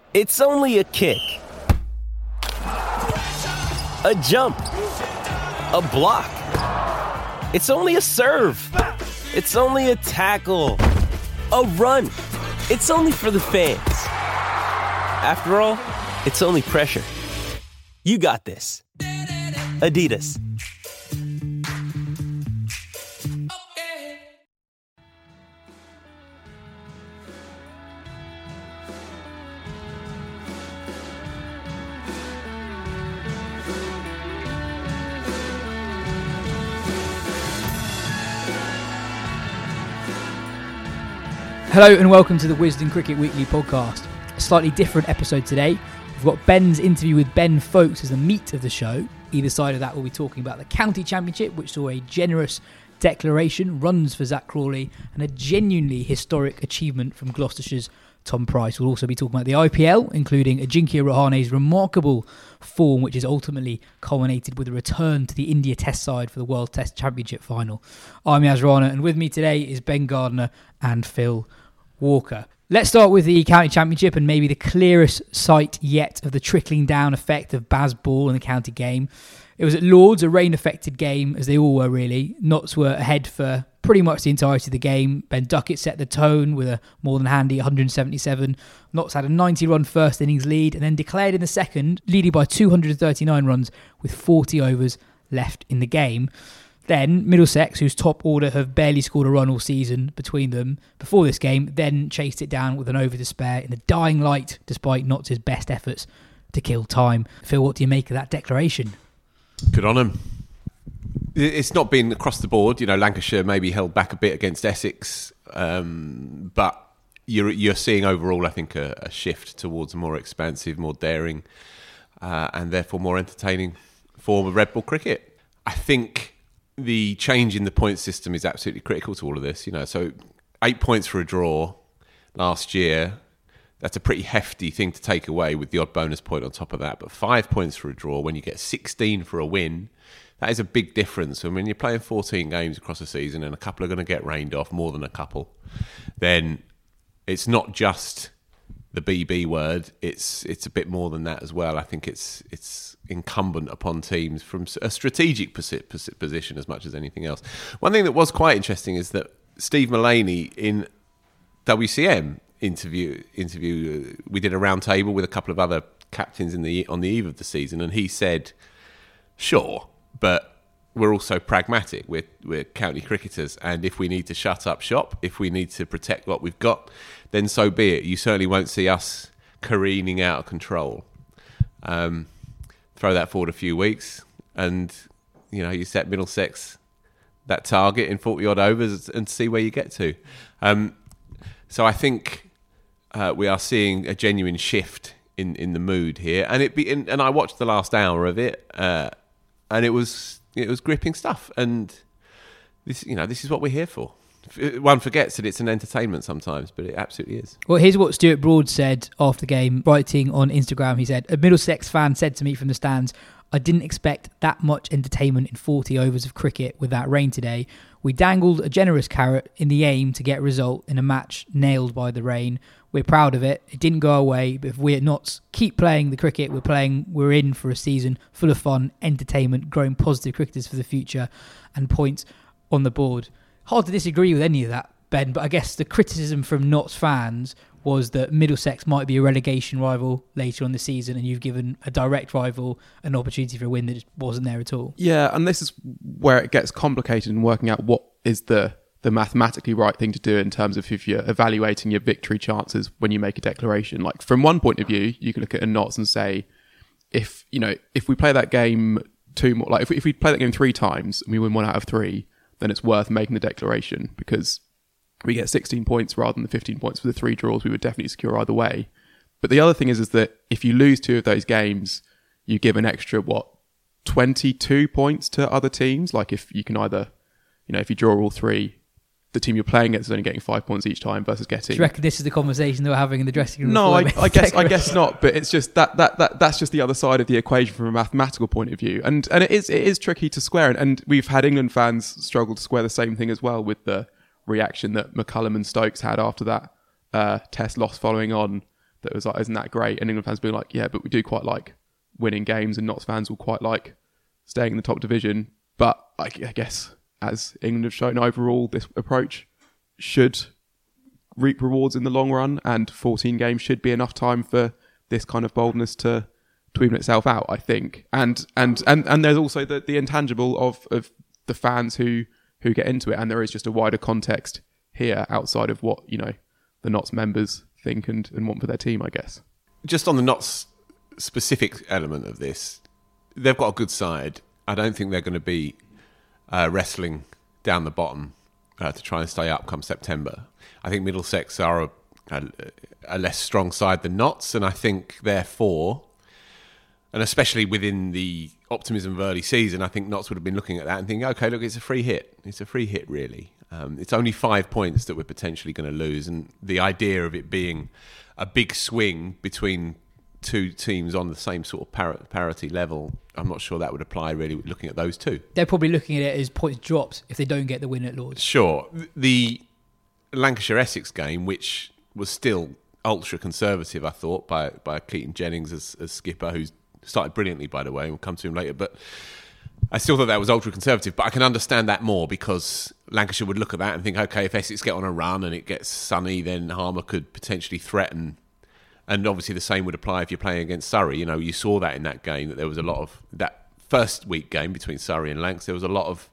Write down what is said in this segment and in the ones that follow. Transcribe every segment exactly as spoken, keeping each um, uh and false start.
It's only a kick, a jump, a block. It's only a serve. It's only a tackle, a run. It's only for the fans. After all, it's only pressure. You got this. Adidas. Hello and welcome to the Wisden Cricket Weekly podcast. A slightly different episode today. We've got Ben's interview with Ben Foakes as the meat of the show. Either side of that we'll be talking about the County Championship, which saw a generous declaration, runs for Zach Crawley, and a genuinely historic achievement from Gloucestershire's Tom Price. We'll also be talking about the I P L, including Ajinkya Rahane's remarkable form, which is ultimately culminated with a return to the India Test side for the World Test Championship final. I'm Yas Rana, and with me today is Ben Gardner and Phil Walker. Let's start with the County Championship and maybe the clearest sight yet of the trickling down effect of Baz Ball in the county game. It was at Lords, a rain-affected game, as they all were really. Notts were ahead for pretty much the entirety of the game. Ben Duckett set the tone with a more than handy one hundred seventy-seven. Notts had a ninety-run first innings lead and then declared in the second, leading by two hundred thirty-nine runs with forty overs left in the game. Then Middlesex, whose top order have barely scored a run all season between them before this game, then chased it down with an over to spare in the dying light, despite Notts' best efforts to kill time. Phil, what do you make of that declaration? Good on him. It's not been across the board. You know, Lancashire maybe held back a bit against Essex, um, but you're you're seeing overall, I think, a, a shift towards a more expansive, more daring, uh, and therefore more entertaining form of red ball cricket. I think the change in the point system is absolutely critical to all of this. You know, so eight points for a draw last year, that's a pretty hefty thing to take away with the odd bonus point on top of that. But five points for a draw when you get sixteen for a win, that is a big difference. And when you're playing fourteen games across a season and a couple are going to get rained off, more than a couple, then it's not just the B B word. It's it's a bit more than that as well. I think it's it's incumbent upon teams from a strategic position as much as anything else. One thing that was quite interesting is that Steve Mullaney in W C M interview interview we did a round table with a couple of other captains in the on the eve of the season, and he said, "Sure, but we're also pragmatic. We're we're county cricketers, and if we need to shut up shop, if we need to protect what we've got, then so be it. You certainly won't see us careening out of control." Um, throw that forward a few weeks, and you know you set Middlesex that target in forty odd overs and see where you get to. Um, so I think uh, we are seeing a genuine shift in, in the mood here, and it be and, and I watched the last hour of it, uh, and it was it was gripping stuff. And this you know this is what we're here for. One forgets that it's an entertainment sometimes, but it absolutely is. Well, here's what Stuart Broad said after the game, writing on Instagram. He said, "A Middlesex fan said to me from the stands, I didn't expect that much entertainment in forty overs of cricket with that rain today. We dangled a generous carrot in the aim to get a result in a match nailed by the rain. We're proud of it. It didn't go away, but if we're not keep playing the cricket we're playing, we're in for a season full of fun, entertainment, growing positive cricketers for the future, and points on the board." Hard to disagree with any of that, Ben, but I guess the criticism from Notts fans was that Middlesex might be a relegation rival later on the season, and you've given a direct rival an opportunity for a win that just wasn't there at all. Yeah, and this is where it gets complicated in working out what is the, the mathematically right thing to do in terms of if you're evaluating your victory chances when you make a declaration. Like, from one point of view, you can look at a Notts and say, if you know, if we play that game two more, like if we, if we play that game three times and we win one out of three, then it's worth making the declaration because we get sixteen points rather than the fifteen points for the three draws we would definitely secure either way. But the other thing is, is that if you lose two of those games, you give an extra, what, twenty-two points to other teams? Like if you can either, you know, if you draw all three, the team you're playing against is only getting five points each time versus getting... Do you reckon this is the conversation they were having in the dressing room? No, I, I guess I guess not. But it's just that, that that that's just the other side of the equation from a mathematical point of view, and and it is it is tricky to square. And, and we've had England fans struggle to square the same thing as well with the reaction that McCullum and Stokes had after that uh, test loss following on that was like, isn't that great? And England fans being like, yeah, but we do quite like winning games, and Notts fans will quite like staying in the top division. But I, I guess, as England have shown overall, this approach should reap rewards in the long run, and fourteen games should be enough time for this kind of boldness to to even itself out, I think. And and and, and there's also the, the intangible of, of the fans who, who get into it, and there is just a wider context here outside of what, you know, the Notts members think and, and want for their team, I guess. Just on the Notts specific element of this, they've got a good side. I don't think they're going to be uh, wrestling down the bottom uh, to try and stay up come September. I think Middlesex are a, a, a less strong side than Notts, and I think therefore, and especially within the optimism of early season, I think Notts would have been looking at that and thinking, okay, look, it's a free hit. It's a free hit, really. Um, it's only five points that we're potentially going to lose, and the idea of it being a big swing between two teams on the same sort of par- parity level, I'm not sure that would apply really looking at those two. They're probably looking at it as points dropped if they don't get the win at Lords. Sure. The Lancashire-Essex game, which was still ultra-conservative, I thought, by, by Keaton Jennings as, as skipper, who's started brilliantly, by the way, and we'll come to him later, but I still thought that was ultra-conservative, but I can understand that more because Lancashire would look at that and think, okay, if Essex get on a run and it gets sunny, then Harmer could potentially threaten. And obviously the same would apply if you're playing against Surrey. You know, you saw that in that game, that there was a lot of, that first week game between Surrey and Lancs, there was a lot of,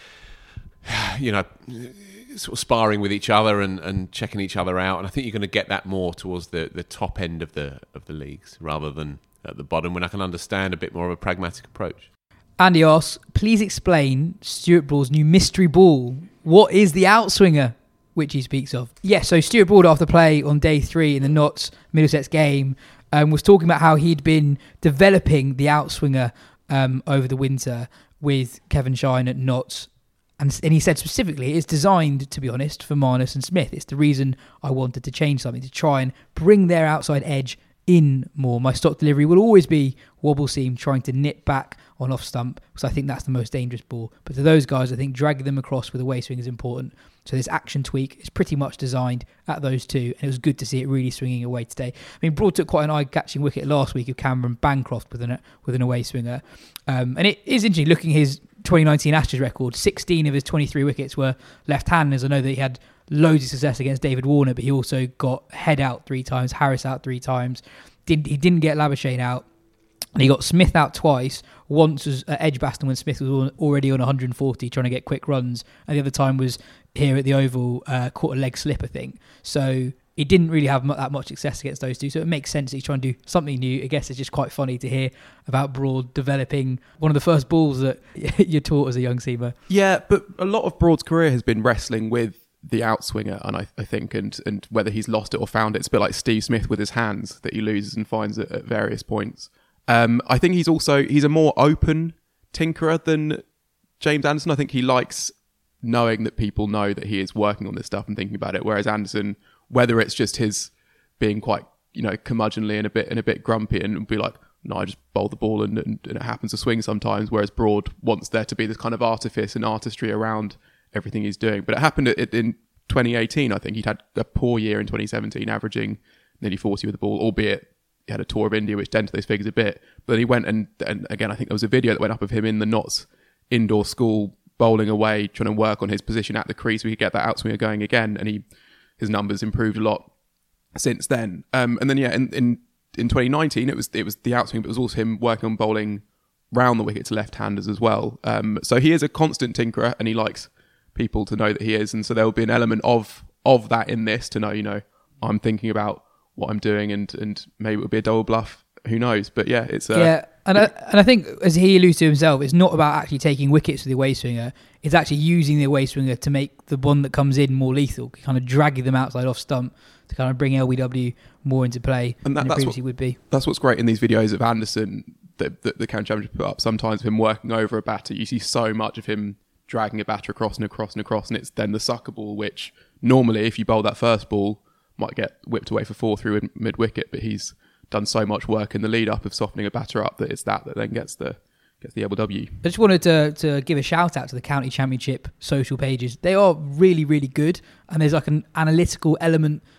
you know, sort of sparring with each other and, and checking each other out. And I think you're going to get that more towards the, the top end of the of the leagues rather than at the bottom, when I can understand a bit more of a pragmatic approach. Andy asks, please explain Stuart Broad's new mystery ball. What is the outswinger, which he speaks of? Yeah, so Stuart Broad, after play on day three in the Notts Middlesex game, um, was talking about how he'd been developing the outswinger um, over the winter with Kevin Shine at Notts. And, and he said specifically, it's designed, to be honest, for Marnus and Smith. It's the reason I wanted to change something, to try and bring their outside edge in more. My stock delivery will always be wobble seam, trying to nip back on off stump, because I think that's the most dangerous ball. But to those guys, I think dragging them across with a way swing is important. So this action tweak is pretty much designed at those two, and it was good to see it really swinging away today. I mean, Broad took quite an eye-catching wicket last week of Cameron Bancroft with an, with an away swinger. Um, and it is interesting looking at his twenty nineteen Ashes record. sixteen of his twenty-three wickets were left-handers. I know that he had loads of success against David Warner, but he also got Head out three times, Harris out three times. Did, he didn't get Labuschagne out. And he got Smith out twice. Once was at Edgbaston when Smith was already on one hundred forty trying to get quick runs. And the other time was here at the Oval, uh, caught a leg slip, I think. So he didn't really have that much success against those two. So it makes sense that he's trying to do something new. I guess it's just quite funny to hear about Broad developing one of the first balls that you're taught as a young seamer. Yeah, but a lot of Broad's career has been wrestling with the outswinger, and I, I think, and and whether he's lost it or found it, it's a bit like Steve Smith with his hands that he loses and finds it at various points. Um, I think he's also, he's a more open tinkerer than James Anderson. I think he likes knowing that people know that he is working on this stuff and thinking about it. Whereas Anderson, whether it's just his being quite, you know, curmudgeonly and a bit and a bit grumpy and be like, no, I just bowl the ball and, and, and it happens to swing sometimes. Whereas Broad wants there to be this kind of artifice and artistry around everything he's doing. But it happened in twenty eighteen, I think. He'd had a poor year in twenty seventeen, averaging nearly forty with the ball, albeit he had a tour of India, which dented those figures a bit. But he went and, and again, I think there was a video that went up of him in the Notts indoor school bowling away, trying to work on his position at the crease so he could get that outswinger going again. And he his numbers improved a lot since then. Um, and then, yeah, in, in, in twenty nineteen, it was it was the outswing, but it was also him working on bowling round the wicket to left-handers as well. Um, so he is a constant tinkerer, and he likes people to know that he is. And so there will be an element of of that in this, to know, you know, I'm thinking about what I'm doing, and and maybe it would be a double bluff, who knows. But yeah, it's uh, yeah, and I, and I think, as he alludes to himself, it's not about actually taking wickets with the away swinger, it's actually using the away swinger to make the one that comes in more lethal, kind of dragging them outside off stump to kind of bring L B W more into play and that, than it that's previously what, would be. That's what's great in these videos of Anderson that, that the County Championship put up, sometimes of him working over a batter. You see so much of him dragging a batter across and across and across, and it's then the sucker ball, which normally if you bowl that first ball might get whipped away for four through mid wicket, but he's done so much work in the lead up of softening a batter up that it's that that then gets the gets the L B W. I just wanted to to give a shout out to the County Championship social pages. They are really, really good, and there's like an analytical element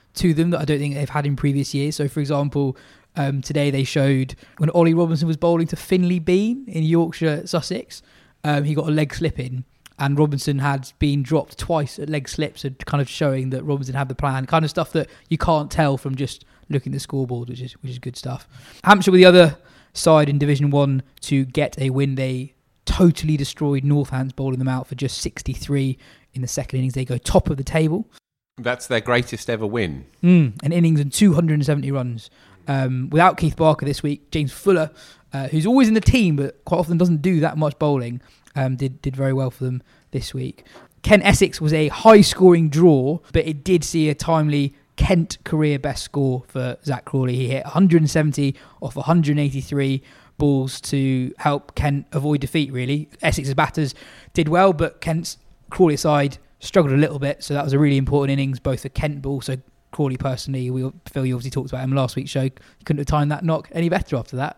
to them that I don't think they've had in previous years. So, for example, um, today they showed when Ollie Robinson was bowling to Finley Bean in Yorkshire, Sussex, um, he got a leg slip in. And Robinson had been dropped twice at leg slips, and kind of showing that Robinson had the plan, kind of stuff that you can't tell from just looking at the scoreboard, which is which is good stuff. Hampshire were the other side in Division One to get a win. They totally destroyed Northants, bowling them out for just sixty-three in the second innings. They go top of the table. That's their greatest ever win. Mm, an innings and two hundred seventy runs. Um, without Keith Barker this week, James Fuller, uh, who's always in the team but quite often doesn't do that much bowling, Um, did did very well for them this week. Kent Essex was a high-scoring draw, but it did see a timely Kent career best score for Zach Crawley. He hit one hundred seventy off one hundred eighty-three balls to help Kent avoid defeat, really. Essex's batters did well, but Kent's Crawley side struggled a little bit, so that was a really important innings, both for Kent, but also Crawley personally. We, Phil, you obviously talked about him last week's show. You couldn't have timed that knock any better after that.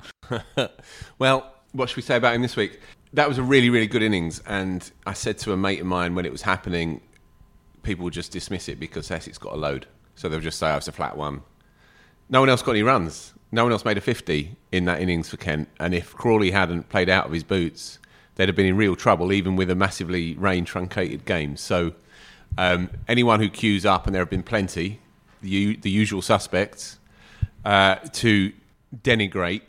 Well, what should we say about him this week? That was a really, really good innings, and I said to a mate of mine when it was happening, people would just dismiss it because Essex got a load. So they'll just say, oh, it's a flat one. No one else got any runs. No one else made a fifty in that innings for Kent, and if Crawley hadn't played out of his boots, they'd have been in real trouble, even with a massively rain-truncated game. So um, anyone who queues up, and there have been plenty, the, the usual suspects, uh, to denigrate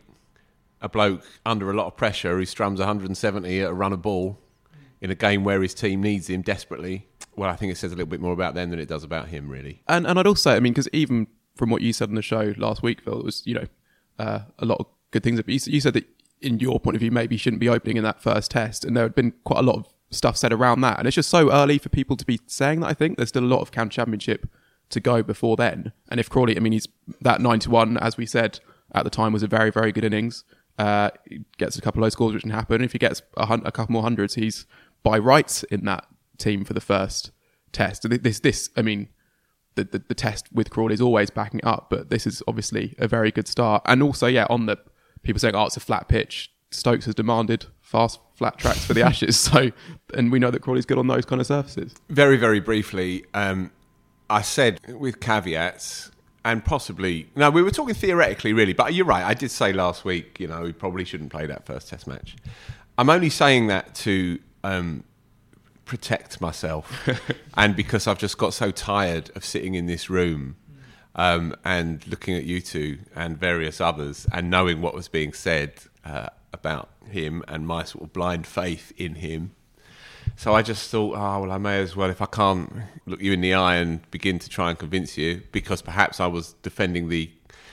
a bloke under a lot of pressure who strums one hundred seventy at a run of ball in a game where his team needs him desperately, well, I think it says a little bit more about them than it does about him, really. And and I'd also say, I mean, because even from what you said on the show last week, Phil, it was, you know, uh, a lot of good things. But you, you said that, in your point of view, maybe he shouldn't be opening in that first test, and there had been quite a lot of stuff said around that. And it's just so early for people to be saying that, I think. There's still a lot of county championship to go before then. And if Crawley, I mean, he's that ninety-one, as we said at the time, was a very, very good innings. Uh, he gets a couple of low scores, which can happen. If he gets a, hun- a couple more hundreds, he's by rights in that team for the first test. This, this, I mean, the, the the test with Crawley is always backing it up, but this is obviously a very good start. And also, yeah, on the people saying, oh, it's a flat pitch. Stokes has demanded fast, flat tracks for the Ashes, so and we know that Crawley's good on those kind of surfaces. Very, very briefly, um, I said with caveats. And possibly, no, we were talking theoretically, really, but you're right. I did say last week, you know, we probably shouldn't play that first test match. I'm only saying that to um, protect myself and because I've just got so tired of sitting in this room um, and looking at you two and various others and knowing what was being said uh, about him and my sort of blind faith in him. So I just thought, oh, well, I may as well, if I can't look you in the eye and begin to try and convince you, because perhaps I was defending the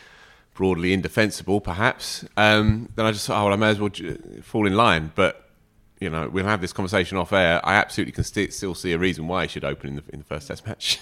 broadly indefensible, perhaps, um, then I just thought, oh, well, I may as well fall in line. But, you know, we'll have this conversation off air. I absolutely can st- still see a reason why he should open in the, in the first test match.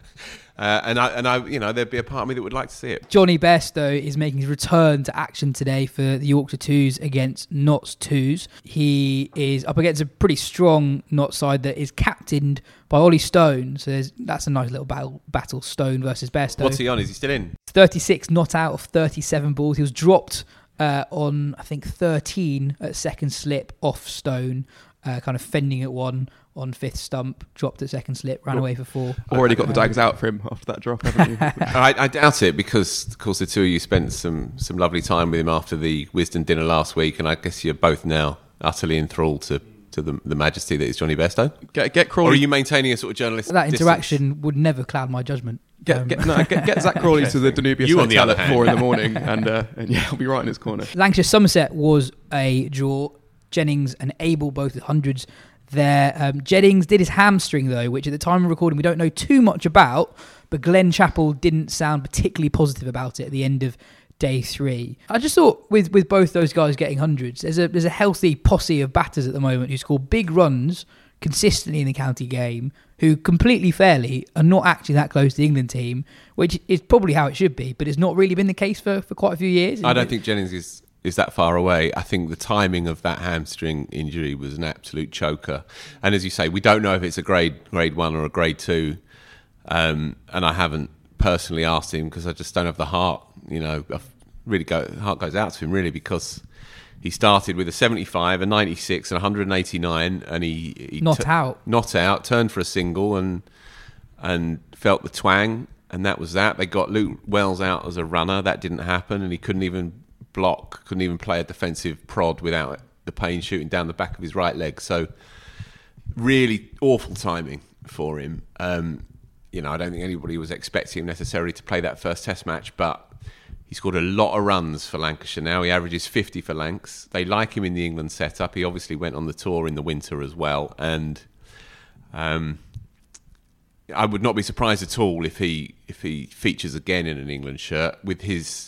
Uh, and I, and I, you know, there'd be a part of me that would like to see it. Johnny Best, though, is making his return to action today for the Yorkshire Twos against Notts Twos. He is up against a pretty strong Notts side that is captained by Ollie Stone. So there's, that's a nice little battle, battle Stone versus Best. What's he on? Is he still in? thirty-six not out of thirty-seven balls. He was dropped uh, on, I think, thirteen at second slip off Stone, uh, kind of fending at one. On fifth stump, dropped at second slip, ran away for four. Already got the daggers out for him after that drop, haven't you? I, I doubt it, because of course the two of you spent some some lovely time with him after the Wisden dinner last week, and I guess you're both now utterly enthralled to, to the, the majesty that is Johnny Besto. Get get Crawley. Or are you maintaining a sort of journalistic That distance? interaction would never cloud my judgment. Get Um, get, no, get, get Zach Crawley to the Danubius You on the Hotel other at hand. four in the morning, and uh, and yeah, I'll be right in his corner. Lancashire Somerset was a draw. Jennings and Abel both at hundreds there. Um, Jennings did his hamstring, though, which at the time of recording we don't know too much about, but Glenn Chappell didn't sound particularly positive about it at the end of day three. I just thought with, with both those guys getting hundreds, there's a there's a healthy posse of batters at the moment who score big runs consistently in the county game, who completely fairly are not actually that close to the England team, which is probably how it should be, but it's not really been the case for, for quite a few years. I don't think Jennings is is that far away. I think the timing of that hamstring injury was an absolute choker. And as you say, we don't know if it's a grade grade one or a grade two. Um, and I haven't personally asked him because I just don't have the heart. You know, I've really go heart goes out to him really, because he started with a seventy-five, a ninety-six, and one hundred eighty-nine, and he, he Not t- out. not out, turned for a single, and and felt the twang. and that was that. They got Luke Wells out as a runner. That didn't happen, and he couldn't even block, couldn't even play a defensive prod without the pain shooting down the back of his right leg. So really awful timing for him. Um, you know, I don't think anybody was expecting him necessarily to play that first Test match, but he scored a lot of runs for Lancashire now. He averages fifty for Lancs. They like him in the England setup. He obviously went on the tour in the winter as well, and um, I would not be surprised at all if he if he features again in an England shirt with his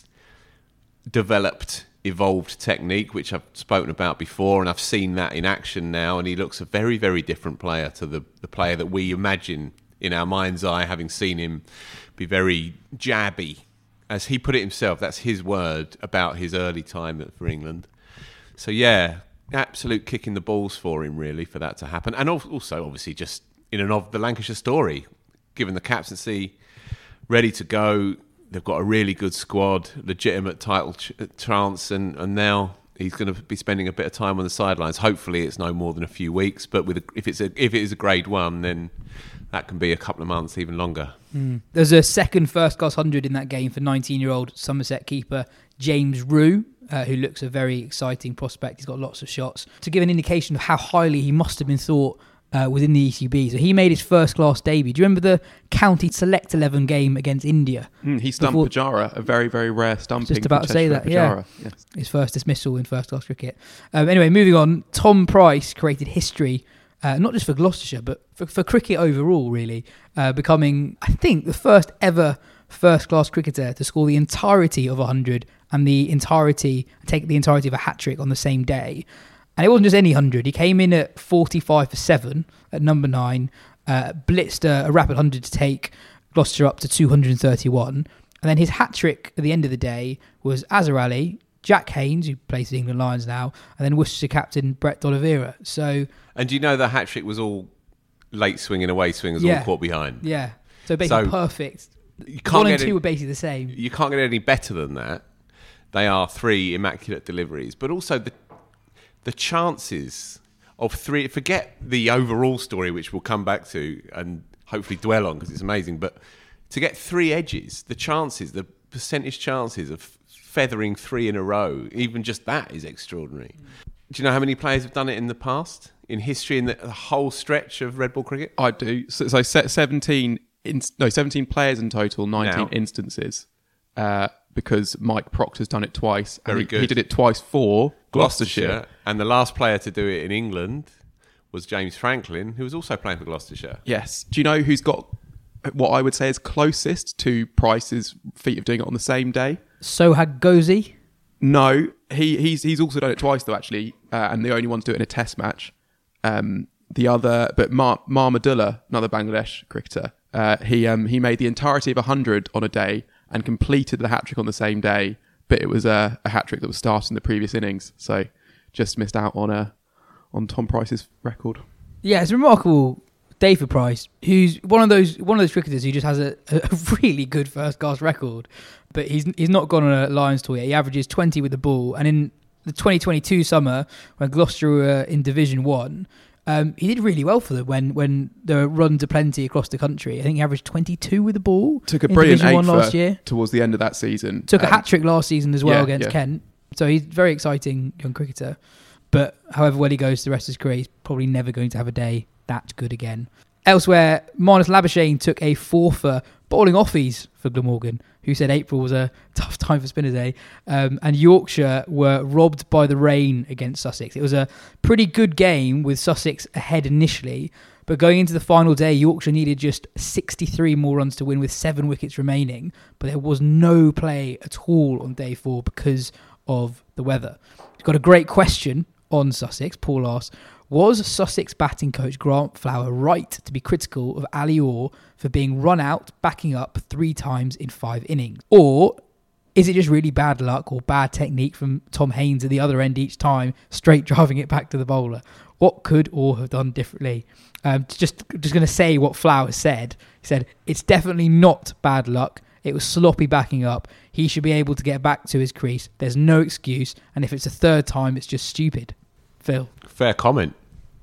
developed, evolved technique, which I've spoken about before, and I've seen that in action now, and he looks a very, very different player to the, the player that we imagine in our mind's eye, having seen him be very jabby. As he put it himself, that's his word about his early time for England. So yeah, absolute kick in the balls for him, really, for that to happen. And also, obviously, just in and of the Lancashire story, given the captaincy, ready to go. They've got a really good squad, legitimate title ch- chance, and, and now he's going to be spending a bit of time on the sidelines. Hopefully, it's no more than a few weeks. But with a, if it's a, if it is a grade one, then that can be a couple of months, even longer. Mm. There's a second first-class one hundred in that game for nineteen-year-old Somerset keeper James Rue, uh, who looks a very exciting prospect. He's got lots of shots. To give an indication of how highly he must have been thought uh, within the E C B. So he made his first-class debut. Do you remember the County Select eleven game against India? Mm, he stumped Before, Pujara, a very, very rare stumping. Just about to say that, Pujara. yeah. Yes. His first dismissal in first-class cricket. Um, anyway, moving on. Tom Price created history, uh, not just for Gloucestershire, but for, for cricket overall, really, uh, becoming, I think, the first ever first-class cricketer to score the entirety of one hundred and the entirety, take the entirety of a hat-trick on the same day. And it wasn't just any one hundred. He came in at forty-five for seven at number nine, uh, blitzed a, a rapid one hundred to take Gloucester up to two hundred thirty-one. And then his hat-trick at the end of the day was Azhar Ali, Jack Haynes, who plays for the England Lions now, and then Worcestershire captain Brett D'Oliveira. So, and do you know the hat-trick was all late swing and away swingers yeah, all caught behind? Yeah. So basically so perfect. You can't One and get two any, were basically the same. You can't get any better than that. They are three immaculate deliveries, but also the the chances of three. Forget the overall story, which we'll come back to and hopefully dwell on because it's amazing. But to get three edges, the chances, the percentage chances of feathering three in a row, even just that is extraordinary. Do you know how many players have done it in the past, in history, in the, the whole stretch of red ball cricket? I do. So, so seventeen, in, no, seventeen players in total, nineteen Now. instances. Uh, because Mike Proctor's done it twice. Very and he, good. He did it twice for Gloucestershire. Gloucestershire. And the last player to do it in England was James Franklin, who was also playing for Gloucestershire. Yes. Do you know who's got what I would say is closest to Price's feat of doing it on the same day? Sohag Ghozi. No, he he's he's also done it twice though, actually, uh, and the only one to do it in a Test match. Um, the other, but Mar Mahmudullah, another Bangladesh cricketer, uh, he um he made the entirety of a hundred on a day and completed the hat trick on the same day, but it was a, a hat trick that was started in the previous innings, so just missed out on a on Tom Price's record. Yeah, it's a remarkable day for Price, who's one of those one of those cricketers who just has a, a really good first class record, but he's he's not gone on a Lions tour yet. He averages twenty with the ball, and in the twenty twenty-two summer when Gloucester were in Division One, um, he did really well for them when when there were runs aplenty across the country. I think he averaged twenty-two with the ball. Took a brilliant eight last year towards the end of that season. Took um, a hat trick last season as well yeah, against yeah. Kent. So he's a very exciting young cricketer. But however well he goes the rest of his career, he's probably never going to have a day that good again. Elsewhere, Marnus Labuschagne took a four for bowling offies for Glamorgan, who said April was a tough time for spinners, eh? Um, and Yorkshire were robbed by the rain against Sussex. It was a pretty good game with Sussex ahead initially, but going into the final day, Yorkshire needed just sixty-three more runs to win with seven wickets remaining, but there was no play at all on day four because of the weather. We've got a great question on Sussex. Paul asks, was Sussex batting coach Grant Flower right to be critical of Ali Orr for being run out, backing up three times in five innings? Or is it just really bad luck or bad technique from Tom Haynes at the other end each time, straight driving it back to the bowler? What could Orr have done differently? Um, just just going to say what Flower said. He said, it's definitely not bad luck. It was sloppy backing up. He should be able to get back to his crease. There's no excuse. And if it's a third time, it's just stupid. Phil. Fair comment.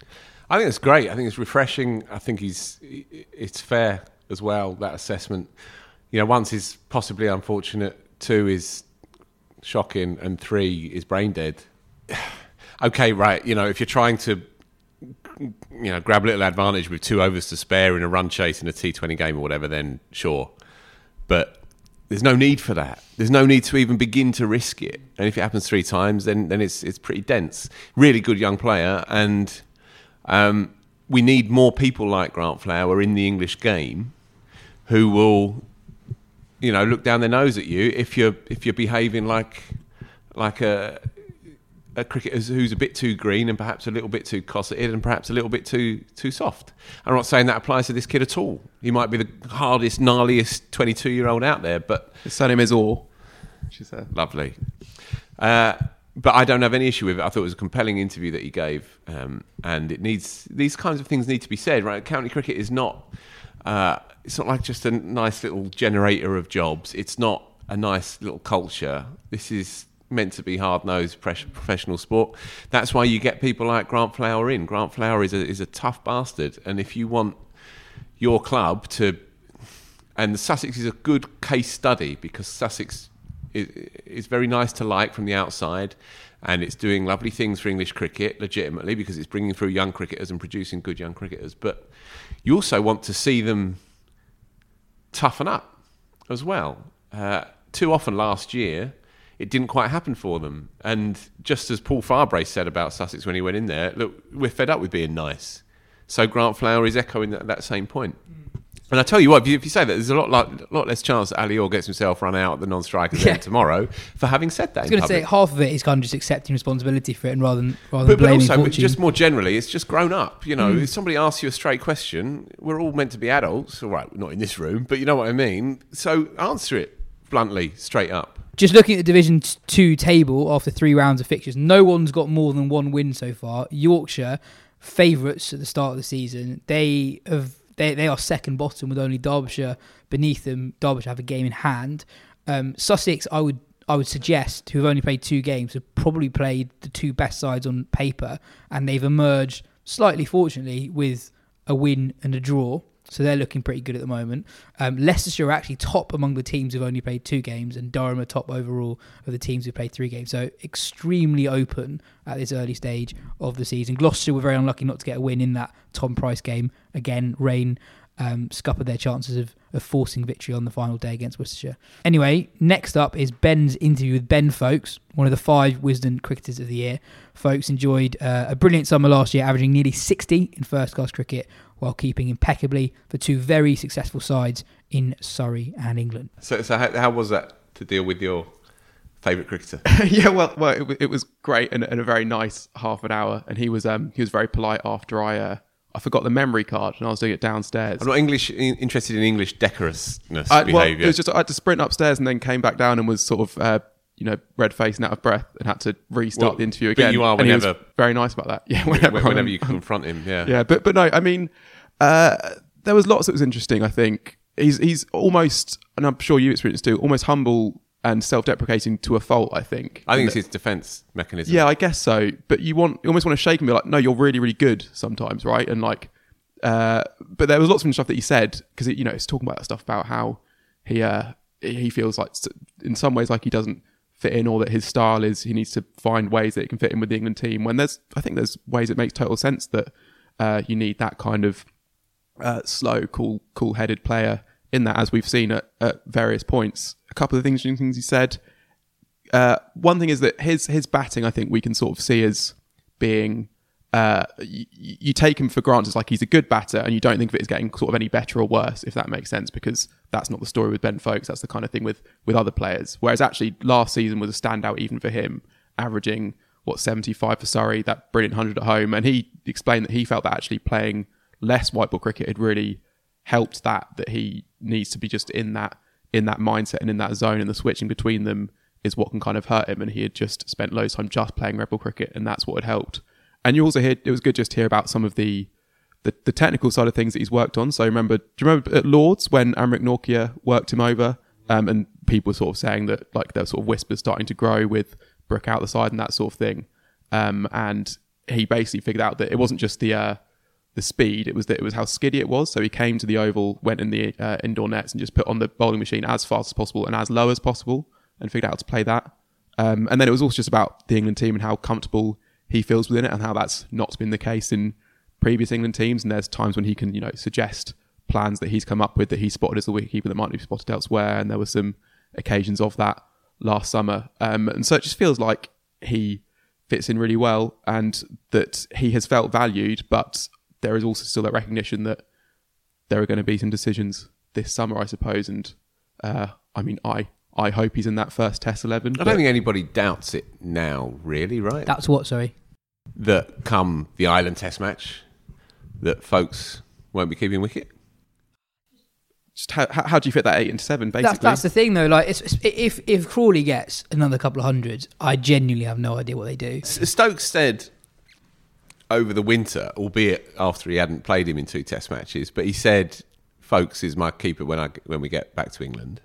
I think it's great. I think it's refreshing. I think he's it's fair as well, that assessment. you know, once is possibly unfortunate, two is shocking, and three is brain dead. Okay, right. You know, if you're trying to, you know, grab a little advantage with two overs to spare in a run chase in a T twenty game or whatever, then sure. But there's no need for that. There's no need to even begin to risk it. And if it happens three times, then then it's it's pretty dense. Really good young player, and um, we need more people like Grant Flower in the English game who will, you know, look down their nose at you if you're if you're behaving like like a a cricketer who's a bit too green and perhaps a little bit too cosseted and perhaps a little bit too too soft. I'm not saying that applies to this kid at all. He might be the hardest, gnarliest twenty-two-year-old out there, but his surname is Orr. She said, lovely. Uh, but I don't have any issue with it. I thought it was a compelling interview that he gave, um, and it needs these kinds of things need to be said. Right, county cricket is not. Uh, it's not like just a nice little generator of jobs. It's not a nice little culture. This is meant to be hard-nosed professional sport. That's why you get people like Grant Flower in. Grant Flower is a, is a tough bastard, and if you want your club to... And Sussex is a good case study because Sussex is, is very nice to like from the outside, and it's doing lovely things for English cricket, legitimately, because it's bringing through young cricketers and producing good young cricketers. But you also want to see them toughen up as well. Uh, too often last year, it didn't quite happen for them. And just as Paul Farbrace said about Sussex when he went in there, look, we're fed up with being nice. So Grant Flower is echoing that, that same point. And I tell you what, if you, if you say that, there's a lot like, a lot less chance that Ali Orr gets himself run out at the non-strikers yeah. end tomorrow for having said that. I was going to say half of it is kind of just accepting responsibility for it, and rather than rather but, than blaming but also, fortune. just more generally, it's just grown up. You know, Mm. if somebody asks you a straight question, we're all meant to be adults. All right, not in this room, but you know what I mean. So answer it bluntly, straight up. Just looking at the Division two table after three rounds of fixtures, no one's got more than one win so far. Yorkshire, favourites at the start of the season, they have they they are second bottom with only Derbyshire beneath them. Derbyshire have a game in hand. Um, Sussex, I would I would suggest, who have only played two games, have probably played the two best sides on paper, and they've emerged slightly, fortunately, with a win and a draw. So they're looking pretty good at the moment. Um, Leicestershire are actually top among the teams who've only played two games, and Durham are top overall of the teams who've played three games. So extremely open at this early stage of the season. Gloucestershire were very unlucky not to get a win in that Tom Price game. Again, rain um, scuppered their chances of, of forcing victory on the final day against Worcestershire. Anyway, next up is Ben's interview with Ben Foakes, one of the five Wisden cricketers of the year. Foakes enjoyed uh, a brilliant summer last year, averaging nearly sixty in first-class cricket, while keeping impeccably for two very successful sides in Surrey and England. So, so how, how was that to deal with your favourite cricketer? yeah, well, well, it, it was great and, and a very nice half an hour. And he was um, he was very polite after I uh, I forgot the memory card and I was doing it downstairs. I'm not English in, interested in English decorousness I, behaviour. Well, it was just I had to sprint upstairs and then came back down and was sort of uh, you know red faced and out of breath and had to restart well, the interview but again. you are and he was whenever very nice about that. Yeah, whenever, whenever you confront him. Yeah, yeah. But but no, I mean, uh, there was lots that was interesting. I think he's he's almost, and I'm sure you experienced too, almost humble and self-deprecating to a fault. I think. I think it's his defence mechanism. Yeah, I guess so. But you want you almost want to shake him and be like, no, you're really really good sometimes, right? And like. Uh, but there was lots of stuff that he said because you know it's talking about that stuff about how he uh, he feels like in some ways like he doesn't fit in, or that his style is he needs to find ways that he can fit in with the England team. When there's I think there's ways it makes total sense that uh, you need that kind of uh, slow, cool, cool-headed player in that, as we've seen at, at various points. A couple of things, things he said. Uh, one thing is that his his batting, I think we can sort of see as being. Uh, you, you take him for granted as like he's a good batter, and you don't think of it as getting sort of any better or worse, if that makes sense, because that's not the story with Ben Foakes. That's the kind of thing with with other players. Whereas actually last season was a standout even for him, averaging what seventy-five for Surrey, that brilliant one hundred at home, and he explained that he felt that actually playing less white ball cricket had really helped that that he needs to be just in that in that mindset and in that zone, and the switching between them is what can kind of hurt him. And he had just spent loads of time just playing red ball cricket, and that's what had helped. And you also hear, it was good just to hear about some of the, the the technical side of things that he's worked on. So remember, do you remember at Lords when Amrit Nortje worked him over, um, and people were sort of saying that like there were sort of whispers starting to grow with Brook out the side and that sort of thing. Um, and he basically figured out that it wasn't just the uh, the speed. It was that it was how skiddy it was. So he came to the Oval, went in the uh, indoor nets and just put on the bowling machine as fast as possible and as low as possible and figured out how to play that. Um, and then it was also just about the England team and how comfortable he feels within it and how that's not been the case in previous England teams. And there's times when he can, you know, suggest plans that he's come up with that he spotted as a wicketkeeper that might be spotted elsewhere. And there were some occasions of that last summer. Um, and so it just feels like he fits in really well and that he has felt valued, but there is also still that recognition that there are going to be some decisions this summer, I suppose. And uh, I mean, I I hope he's in that first Test eleven. I don't think anybody doubts it now, really, right? That's what, sorry? That come the Ireland Test match, that folks won't be keeping wicket. Just how, how do you fit that eight into seven, basically? That's, that's the thing, though. Like, it's, it's, if if Crawley gets another couple of hundreds, I genuinely have no idea what they do. Stokes said over the winter, albeit after he hadn't played him in two Test matches, but he said, "Folks is my keeper when I when we get back to England."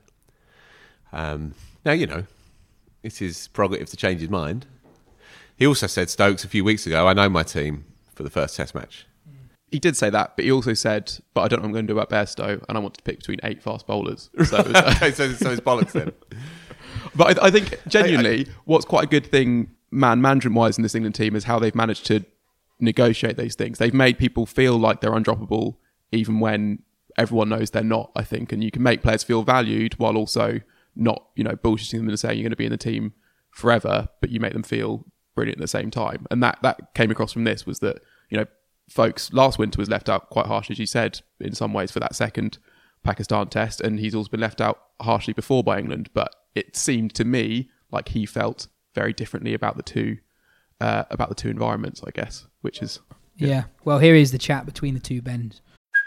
Um, now, you know, it's his prerogative to change his mind. He also said, Stokes, a few weeks ago, I know my team for the first Test match. He did say that, but he also said, but I don't know what I'm going to do about Bairstow, and I want to pick between eight fast bowlers. So, okay, so, so it's bollocks then. But I, I think, genuinely, I, I, what's quite a good thing, man management-wise, in this England team is how they've managed to negotiate those things. They've made people feel like they're undroppable, even when everyone knows they're not, I think. And you can make players feel valued while also not, you know, bullshitting them and saying you're going to be in the team forever, but you make them feel brilliant at the same time. And that that came across from this was that, you know, folks, last winter was left out quite harshly, as you said, in some ways for that second Pakistan Test, and he's also been left out harshly before by England. But it seemed to me like he felt very differently about the two uh, about the two environments, I guess, which is yeah. yeah. Well, here is the chat between the two Bens.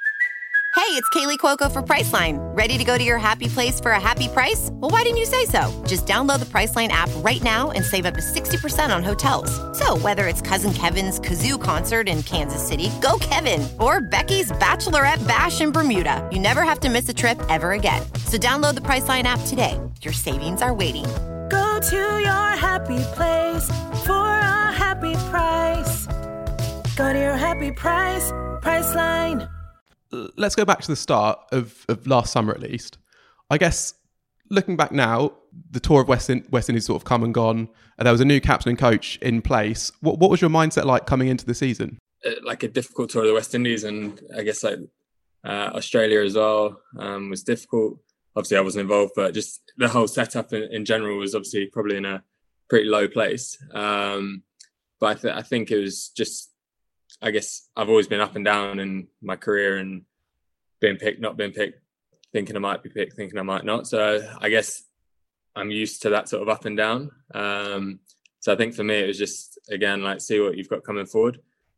Hey, it's Kaylee Cuoco for Priceline. Ready to go to your happy place for a happy price? Well, why didn't you say so? Just download the Priceline app right now and save up to sixty percent on hotels. So whether it's Cousin Kevin's Kazoo Concert in Kansas City, go Kevin, or Becky's Bachelorette Bash in Bermuda, you never have to miss a trip ever again. So download the Priceline app today. Your savings are waiting. Go to your happy place for a happy price. Go to your happy price, Priceline. Let's go back to the start of, of last summer, at least. I guess, looking back now, the tour of West, In- West Indies sort of come and gone, and there was a new captain and coach in place. What, what was your mindset like coming into the season? Like a difficult tour of the West Indies, and I guess like uh, Australia as well um, was difficult. Obviously, I wasn't involved, but just the whole setup in, in general was obviously probably in a pretty low place. Um, but I, th- I think it was just, I guess I've always been up and down in my career and being picked, not being picked, thinking I might be picked, thinking I might not. So I guess I'm used to that sort of up and down. Um, so I think for me, it was just, again, like see what you've got coming forward.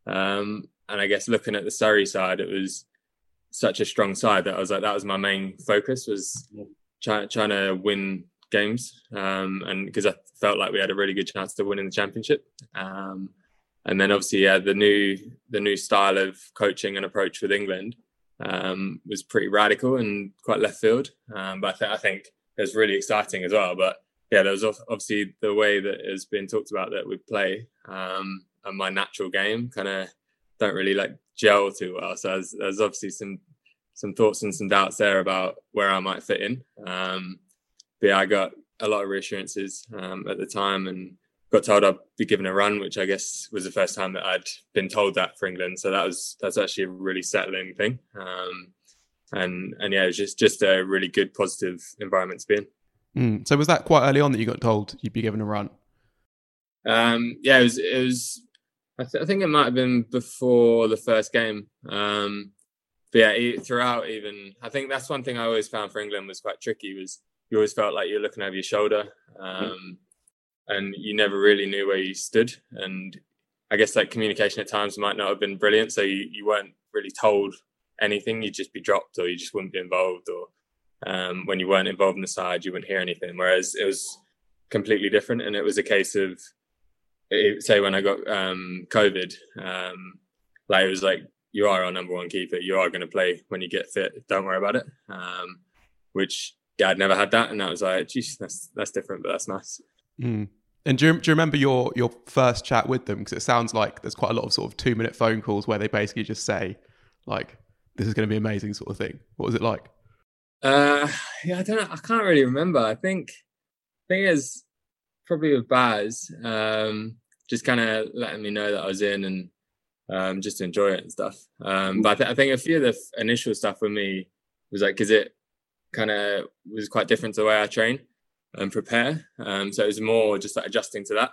Um, and I guess looking at the Surrey side, it was such a strong side that I was like, that was my main focus, was try, trying to win games. Um, and because I felt like we had a really good chance to win in the championship. Um, And then obviously, yeah, the new the new style of coaching and approach with England um, was pretty radical and quite left field. Um, but I, th- I think it was really exciting as well. But yeah, there was obviously the way that has been talked about that we play um, and my natural game kind of don't really like gel too well. So there's, there's obviously some some thoughts and some doubts there about where I might fit in. Um, but yeah, I got a lot of reassurances um, at the time and got told I'd be given a run, which I guess was the first time that I'd been told that for England. So that was that's actually a really settling thing. Um, and and yeah, it was just just a really good positive environment to be in. Mm. So was that quite early on that you got told you'd be given a run? Um, yeah, it was. It was. I, th- I think it might have been before the first game. Um, but yeah, throughout, even I think that's one thing I always found for England was quite tricky. Was you always felt like you're looking over your shoulder. Um, and you never really knew where you stood. And I guess like communication at times might not have been brilliant. So you, you weren't really told anything. You'd just be dropped or you just wouldn't be involved. Or um, when you weren't involved in the side, you wouldn't hear anything. Whereas it was completely different. And it was a case of, it, say when I got um, COVID, um, like it was like, you are our number one keeper. You are going to play when you get fit. Don't worry about it. Um, which, yeah, I'd never had that. And that was like, geez, that's, that's different, but that's nice. Mm. And do you, do you remember your your first chat with them? Because it sounds like there's quite a lot of sort of two minute phone calls where they basically just say, like, this is going to be amazing sort of thing. What was it like? Uh, yeah, I don't know. I can't really remember. I think, I think it's probably with Baz, um, just kind of letting me know that I was in and um, just to enjoy it and stuff. Um, but I, th- I think a few of the f- initial stuff with me was like, because it kind of was quite different to the way I train and prepare. Um, so it was more just like adjusting to that.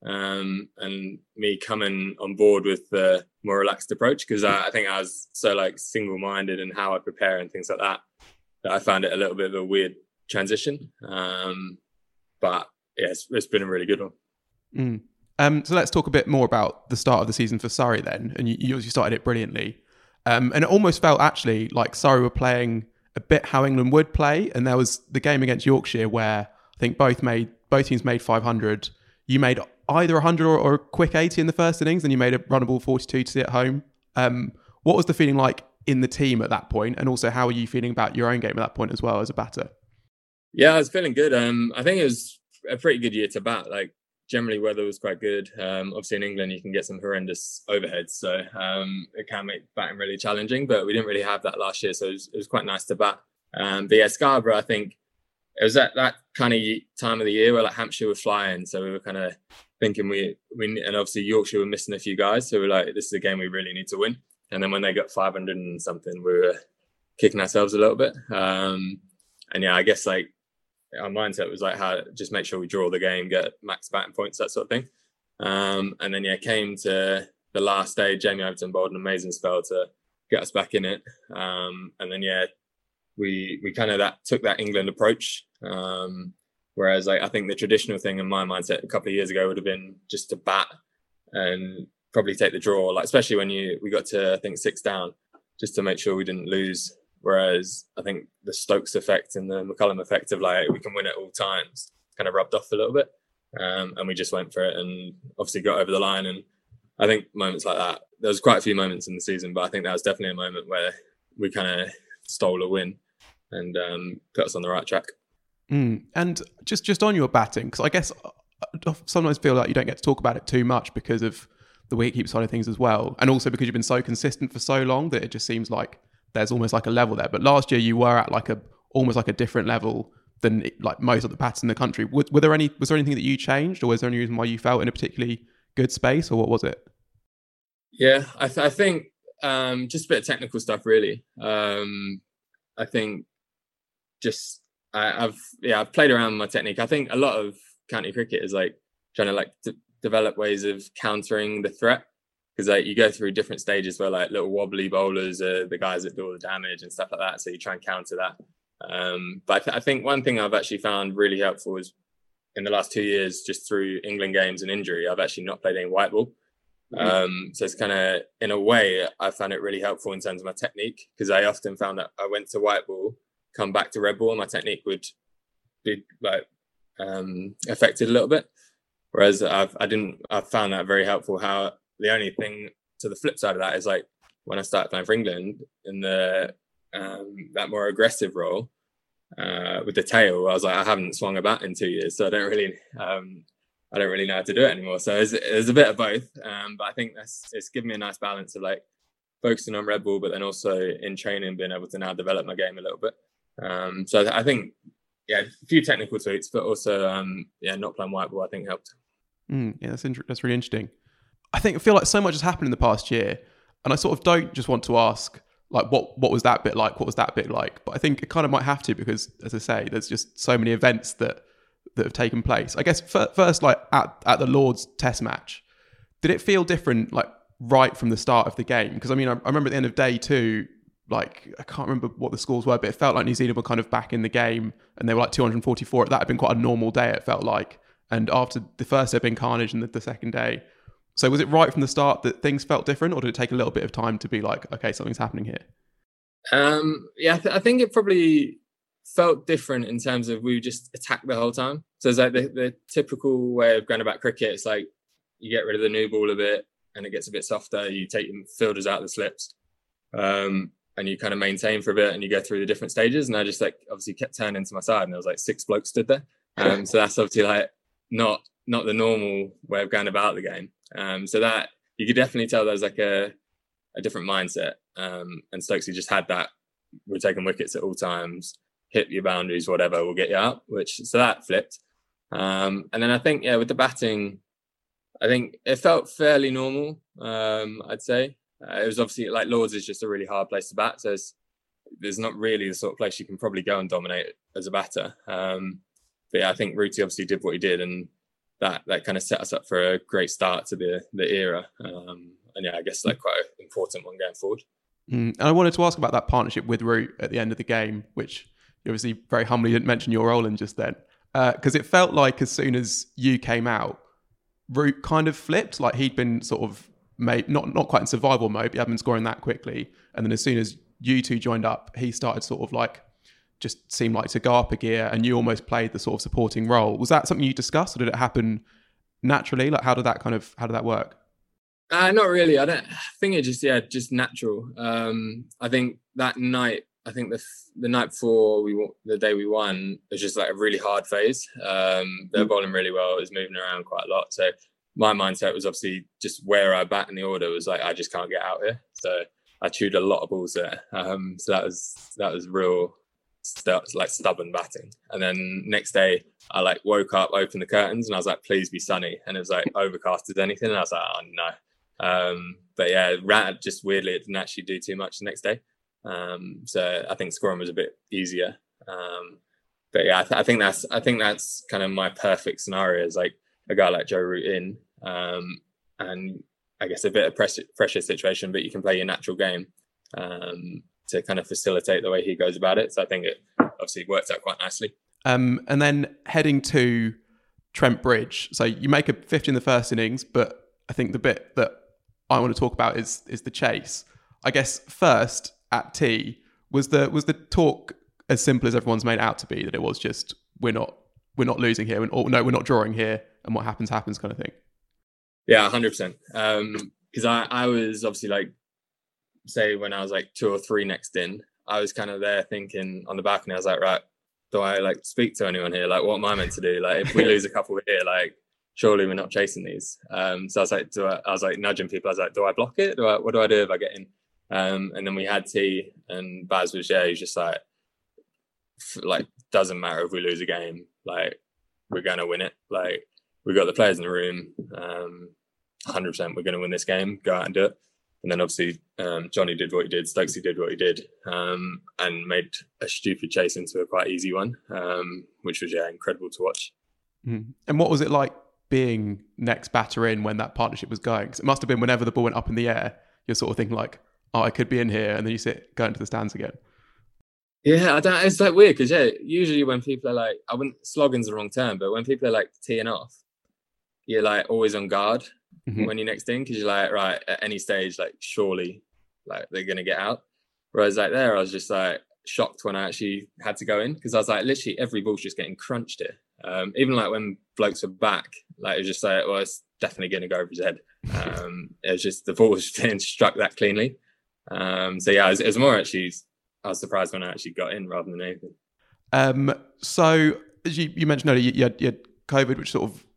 Um, and me coming on board with the more relaxed approach, because I, I think I was so like single-minded in how I prepare and things like that, that I found it a little bit of a weird transition. Um, but yeah, it's, it's been a really good one. Mm. Um, so let's talk a bit more about the start of the season for Surrey then. And you, you obviously started it brilliantly. Um, and it almost felt actually like Surrey were playing a bit how England would play. And there was the game against Yorkshire where I think both made both teams made five hundred. You made either one hundred or, or a quick eighty in the first innings, and you made a runnable forty-two to see at home. Um, what was the feeling like in the team at that point? And also, how are you feeling about your own game at that point as well as a batter? Yeah, I was feeling good. Um, I think it was a pretty good year to bat. Like, generally, weather was quite good. Um, obviously, in England, you can get some horrendous overheads, so um, it can make batting really challenging. But we didn't really have that last year, so it was, it was quite nice to bat. Um, but yeah, Scarborough, I think it was at that kind of time of the year where like Hampshire were flying, so we were kind of thinking we we and obviously Yorkshire were missing a few guys, so we we're like, this is a game we really need to win. And then when they got five hundred and something, we were kicking ourselves a little bit. Um, and yeah, I guess like our mindset was like, how just make sure we draw the game, get max batting points, that sort of thing. Um, and then yeah, came to the last day. Jamie Overton bowled an amazing spell to get us back in it. Um, and then yeah, we we kind of that took that England approach. Um, whereas like I think the traditional thing in my mindset a couple of years ago would have been just to bat and probably take the draw, like especially when you we got to I think six down, just to make sure we didn't lose. Whereas I think the Stokes effect and the McCullum effect of like we can win at all times kind of rubbed off a little bit, um, and we just went for it and obviously got over the line. And I think moments like that, there was quite a few moments in the season, but I think that was definitely a moment where we kind of stole a win and um, put us on the right track. Mm. And just just on your batting, because I guess I sometimes feel like you don't get to talk about it too much because of the wicketkeeper side of things as well, and also because you've been so consistent for so long that it just seems like there's almost like a level there. But last year you were at like a almost like a different level than like most of the batters in the country. Were, were there any was there anything that you changed, or was there any reason why you felt in a particularly good space, or what was it? Yeah, I, th- I think um, just a bit of technical stuff really. Um, I think just I, I've yeah I've played around with my technique. I think a lot of county cricket is like trying to like d- develop ways of countering the threat, because like you go through different stages where like little wobbly bowlers are the guys that do all the damage and stuff like that. So you try and counter that. Um, but I, th- I think one thing I've actually found really helpful is in the last two years, just through England games and injury, I've actually not played any white ball. Mm-hmm. Um, so it's kind of, in a way, I found it really helpful in terms of my technique, because I often found that I went to white ball, come back to red ball, and my technique would be like um, affected a little bit. Whereas I've, I didn't, I found that very helpful. How the only thing to the flip side of that is like when I started playing for England in the um, that more aggressive role uh, with the tail, I was like, I haven't swung a bat in two years, so I don't really, um, I don't really know how to do it anymore. So there's, there's a bit of both, um, but I think that's it's given me a nice balance of like focusing on red ball, but then also in training being able to now develop my game a little bit. Um, so I think, yeah, a few technical tweaks, but also, um, yeah, not playing white ball I think helped. Mm, yeah, that's inter- that's really interesting. I think I feel like so much has happened in the past year, and I sort of don't just want to ask like what what was that bit like, what was that bit like, but I think it kind of might have to, because as I say, there's just so many events that that have taken place. I guess f- first, like at at the Lord's Test match, did it feel different like right from the start of the game? Because I mean, I, I remember at the end of day two, like I can't remember what the scores were, but it felt like New Zealand were kind of back in the game, and they were like two hundred forty-four. That had been quite a normal day, it felt like. And after the first day had been carnage, and the, the second day. So was it right from the start that things felt different, or did it take a little bit of time to be like, okay, something's happening here? Um, yeah, I, th- I think it probably felt different in terms of we just attacked the whole time. So it's like the, the typical way of going about cricket. It's like you get rid of the new ball a bit and it gets a bit softer. You take your fielders out of the slips, um, and you kind of maintain for a bit and you go through the different stages. And I just like obviously kept turning to my side, and there was like six blokes stood there. Um, so that's obviously like not not the normal way of going about the game. Um, so that you could definitely tell there's like a, a different mindset. Um, and Stokesy just had that. We're taking wickets at all times, hit your boundaries, whatever, we'll get you out. Which so that flipped. Um, and then I think yeah, with the batting, I think it felt fairly normal. Um, I'd say uh, it was obviously like Lords is just a really hard place to bat. So it's, there's not really the sort of place you can probably go and dominate as a batter. Um, but yeah, I think Rooty obviously did what he did, and that that kind of set us up for a great start to the the era. Um, and yeah, I guess like quite an important one going forward. Mm. And I wanted to ask about that partnership with Root at the end of the game, which you obviously very humbly didn't mention your role in just then. Because uh, it felt like as soon as you came out, Root kind of flipped. Like he'd been sort of made, not, not quite in survival mode, but he hadn't been scoring that quickly. And then as soon as you two joined up, he started sort of like, just seemed like to go up a gear, and you almost played the sort of supporting role. Was that something you discussed, or did it happen naturally? Like how did that kind of, how did that work? Uh, not really. I don't I think it just, yeah, just natural. Um, I think that night, I think the the night before we the day we won, it was just like a really hard phase. Um, they're bowling really well. It was moving around quite a lot. So my mindset was obviously just where I bat in the order was like, I just can't get out here. So I chewed a lot of balls there. Um, so that was, that was real, st- like stubborn batting. And then next day I like woke up, opened the curtains, and I was like, please be sunny. And it was like overcast as anything. And I was like, oh no. Um, but yeah, ran, just weirdly, it didn't actually do too much the next day. Um, so I think scoring was a bit easier. Um, but yeah, I, th- I think that's, I think that's kind of my perfect scenario is like a guy like Joe Root in, um, and I guess a bit of pressure, pressure situation, but you can play your natural game, um, to kind of facilitate the way he goes about it. So I think it obviously worked out quite nicely. Um, and then heading to Trent Bridge. So you make a fifty in the first innings, but I think the bit that I want to talk about is is the chase. I guess first at tee, was the was the talk as simple as everyone's made it out to be, that it was just we're not we're not losing here, and or no, we're not drawing here, and what happens happens kind of thing? Yeah, one hundred percent. Um, because I I was obviously like, say when I was like two or three next in, I was kind of there thinking on the balcony, I was like, right, do I like speak to anyone here? Like, what am I meant to do? Like, if we lose a couple here, like, surely we're not chasing these. Um, so I was like, do I, I was like nudging people. I was like, do I block it? Do I, what do I do if I get in? Um, and then we had tea, and Baz was, yeah, he's just like, f- like, doesn't matter if we lose a game, like, we're going to win it. Like, we've got the players in the room, um, one hundred percent we're going to win this game, go out and do it. And then obviously um, Johnny did what he did, Stokesy did what he did, um, and made a stupid chase into a quite easy one, um, which was, yeah, incredible to watch. Mm. And what was it like being next batter in when that partnership was going? Because it must have been whenever the ball went up in the air, you're sort of thinking like, oh, I could be in here, and then you sit, go into the stands again. Yeah, I don't, it's like weird because, yeah, usually when people are like, I wouldn't, slogging's the wrong term, but when people are like teeing off, you're like always on guard mm-hmm. when you're next in, because you're like, right, at any stage, like, surely like they're going to get out. Whereas like there, I was just like shocked when I actually had to go in, because I was like, literally every ball's just getting crunched here. Um, even like when blokes were back, like it was just like, well, it's definitely going to go over his head. Um, it was just, the ball was being struck that cleanly. Um, so yeah, it was, it was more actually, I was surprised when I actually got in rather than anything. Um, so as you, you mentioned earlier, you, you, had, you had COVID, which sort of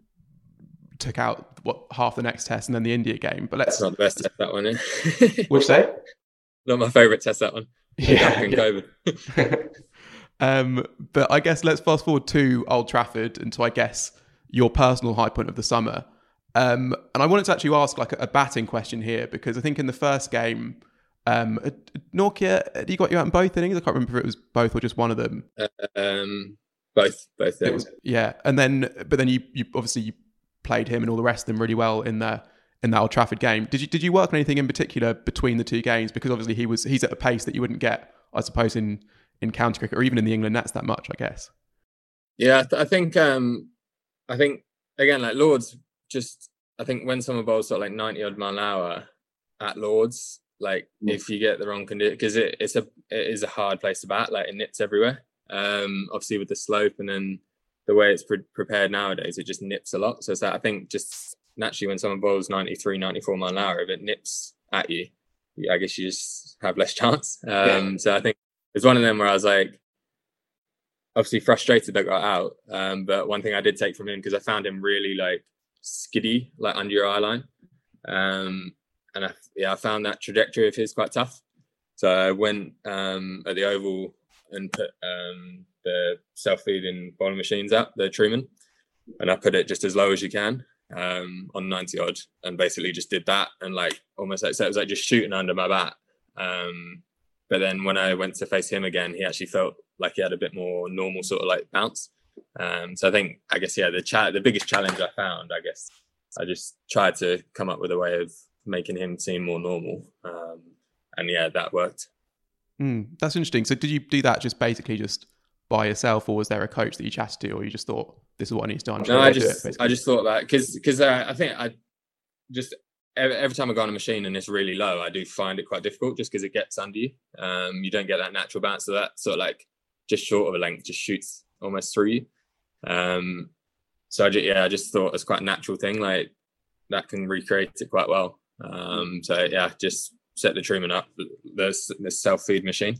took out what half the next test, and then the India game. But let's That's not the best test, that one. Eh? Which say? Not my favourite test, that one. Yeah, yeah. COVID. um, but I guess let's fast forward to Old Trafford and to, I guess, your personal high point of the summer. Um, and I wanted to actually ask like a, a batting question here, because I think in the first game, um, Nortje, you got you out in both innings. I can't remember if it was both or just one of them. Uh, um, both, both. It was, yeah, and then but then you, you obviously you played him and all the rest of them really well in the in that Old Trafford game. Did you did you work on anything in particular between the two games? Because obviously he was he's at a pace that you wouldn't get, I suppose, in in county cricket or even in the England nets that much, I guess. Yeah, I, th- I think um, I think again, like Lords, just I think when someone bowls sort of like ninety odd mile an hour at Lords, like mm. if you get the wrong condition, because it, it's a it is a hard place to bat, like it nips everywhere. Um, obviously with the slope and then the way it's pre- prepared nowadays, it just nips a lot. So it's like, I think just naturally when someone bowls ninety-three, ninety-four mile an hour, if it nips at you, I guess you just have less chance. Um, yeah. So I think it's one of them where I was like, obviously frustrated that I got out. Um, but one thing I did take from him, because I found him really like skiddy, like under your eye line. Um, and I, yeah, I found that trajectory of his quite tough. So I went um, at the Oval and put um, the self-feeding bowling machines up, the Truman, and I put it just as low as you can um, on ninety odd, and basically just did that, and like almost like so it was like just shooting under my bat. Um, but then when I went to face him again, he actually felt like he had a bit more normal sort of like bounce. Um, so I think, I guess, yeah, the cha- the biggest challenge I found, I guess, I just tried to come up with a way of making him seem more normal. Um, and yeah, that worked. Mm, that's interesting. So did you do that just basically just by yourself, or was there a coach that you chatted to, or you just thought this is what I need to do? I'm no, I just, it, I just thought about it because, because uh, I think I just, every, every time I go on a machine and it's really low, I do find it quite difficult just because it gets under you. Um, you don't get that natural bounce. So that sort of like just short of a length just shoots almost through you. Um, so I just, yeah, I just thought it's quite a natural thing, like that can recreate it quite well. Um, so yeah, just set the Truman up, there's this self-feed machine,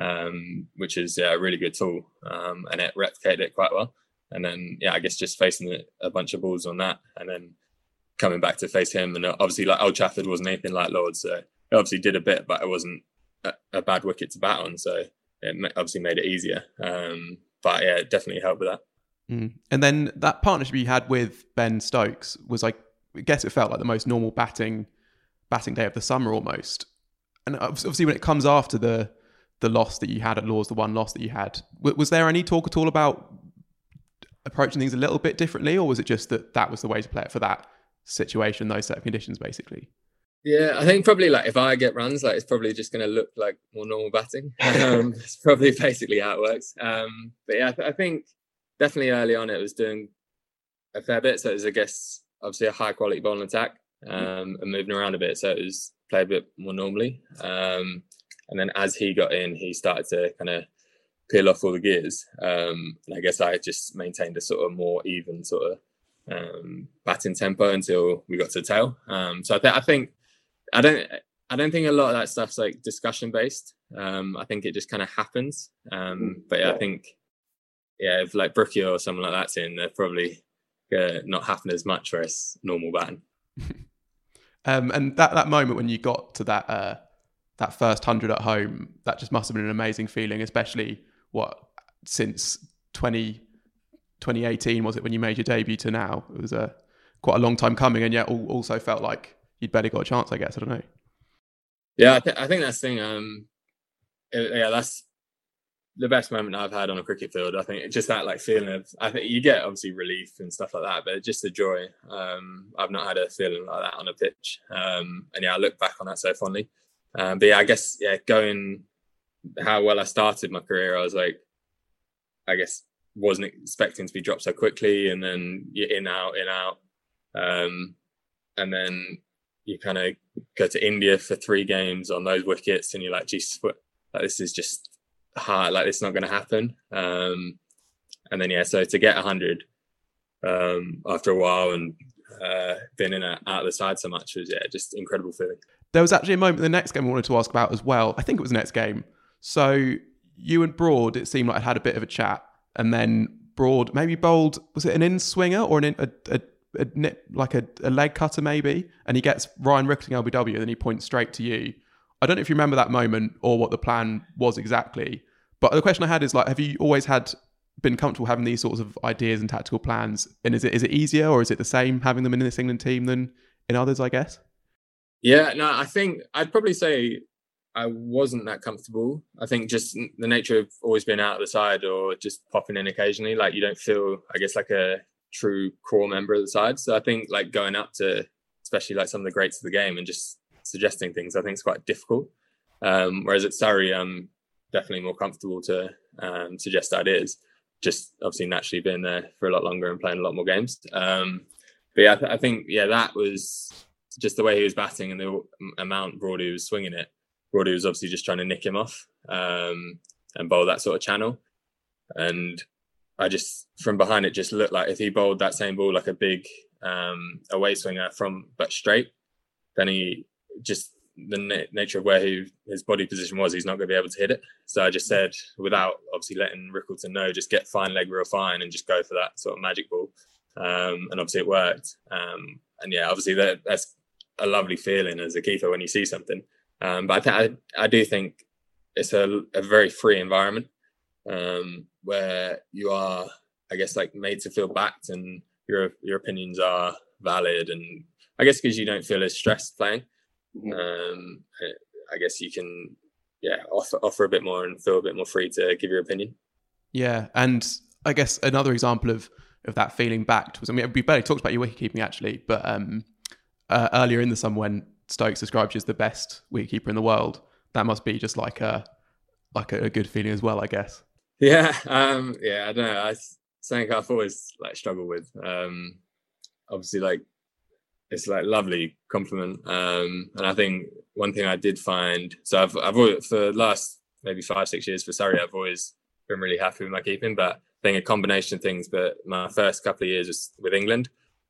um, which is yeah, a really good tool, um, and it replicated it quite well. And then yeah, I guess just facing a bunch of balls on that, and then coming back to face him. And obviously, like Old Trafford wasn't anything like Lords, so it obviously did a bit, but it wasn't a, a bad wicket to bat on, so it obviously made it easier. Um, but yeah, it definitely helped with that. Mm. And then that partnership you had with Ben Stokes was like, I guess it felt like the most normal batting batting day of the summer almost. And obviously when it comes after the the loss that you had at Lords, the one loss that you had, was there any talk at all about approaching things a little bit differently, or was it just that that was the way to play it for that situation, those set of conditions basically? Yeah, I think probably like if I get runs, like it's probably just going to look like more normal batting. Um, it's probably basically how it works. Um, but yeah, I, th- I think definitely early on it was doing a fair bit. So it was, I guess, obviously a high quality bowling attack, um, and moving around a bit. So it was play a bit more normally. Um, and then as he got in, he started to kind of peel off all the gears. Um, and I guess I just maintained a sort of more even sort of um, batting tempo until we got to the tail. Um, so I, th- I think, I don't, I don't think a lot of that stuff's like discussion based. Um, I think it just kind of happens. Um, but yeah, I think, yeah, if like Brookie or someone like that's in, they're probably uh, not happening as much for us normal batting. um, and that, that moment when you got to that uh, that first hundred at home, that just must have been an amazing feeling, especially what since twenty, twenty eighteen was it when you made your debut to now? It was a quite a long time coming, and yet also felt like you'd better got a chance, I guess. I don't know. Yeah, I, th- I think that's the thing. Um, it, yeah, that's the best moment I've had on a cricket field. I think it's just that like feeling of, I think you get obviously relief and stuff like that, but just the joy. Um, I've not had a feeling like that on a pitch. Um, and yeah, I look back on that so fondly. Um, but yeah, I guess, yeah, going how well I started my career, I was like, I guess wasn't expecting to be dropped so quickly, and then you're in, out, in, out. Um, and then you kind of go to India for three games on those wickets, and you're like, geez, like, this is just hard, like it's not going to happen. Um, and then, yeah, so to get one hundred um, after a while and uh, been in a, out of the side so much was, yeah, just incredible feeling. There was actually a moment in the next game I wanted to ask about as well. I think it was the next game. So you and Broad, it seemed like had a bit of a chat, and then Broad maybe bowled, was it an in swinger or an in, a, a A, like a, a leg cutter maybe, and he gets Ryan Rickling L B W, and then he points straight to you. I don't know if you remember that moment or what the plan was exactly, but the question I had is like, have you always had been comfortable having these sorts of ideas and tactical plans, and is it is it easier or is it the same having them in this England team than in others, I guess? Yeah, no, I think I'd probably say I wasn't that comfortable. I think just the nature of always being out of the side or just popping in occasionally, like you don't feel, I guess, like a true core member of the side. So I think like going up to especially like some of the greats of the game and just suggesting things, I think it's quite difficult. Um, whereas at Surrey, I'm definitely more comfortable to um, suggest ideas, just obviously naturally being there for a lot longer and playing a lot more games. Um, but yeah, I, th- I think, yeah, that was just the way he was batting and the amount Broady was swinging it. Broady was obviously just trying to nick him off um, and bowl that sort of channel. And I just, from behind it, just looked like if he bowled that same ball like a big um, away swinger from, but straight, then he just the na- nature of where he, his body position was, he's not going to be able to hit it. So I just said, without obviously letting Rickleton know, just get fine leg real fine and just go for that sort of magic ball. Um, and obviously it worked. Um, and yeah, obviously that, that's a lovely feeling as a keeper when you see something. Um, but I, th- I, I do think it's a, a very free environment um, where you are, I guess, like made to feel backed and your your opinions are valid. And I guess because you don't feel as stressed playing, um, I guess you can, yeah, offer offer a bit more and feel a bit more free to give your opinion. Yeah, and I guess another example of of that feeling backed was, I mean, we barely talked about your wicketkeeping actually, but um, uh, earlier in the summer when Stokes described you as the best wicketkeeper in the world, that must be just like a like a, a good feeling as well, I guess. Yeah, um, yeah, I don't know. I something I've always like struggled with. Um, obviously, like it's like lovely compliment, um, and I think one thing I did find. So I've I've always, for the last maybe five six years for Surrey, I've always been really happy with my keeping, but I think a combination of things. But my first couple of years was with England,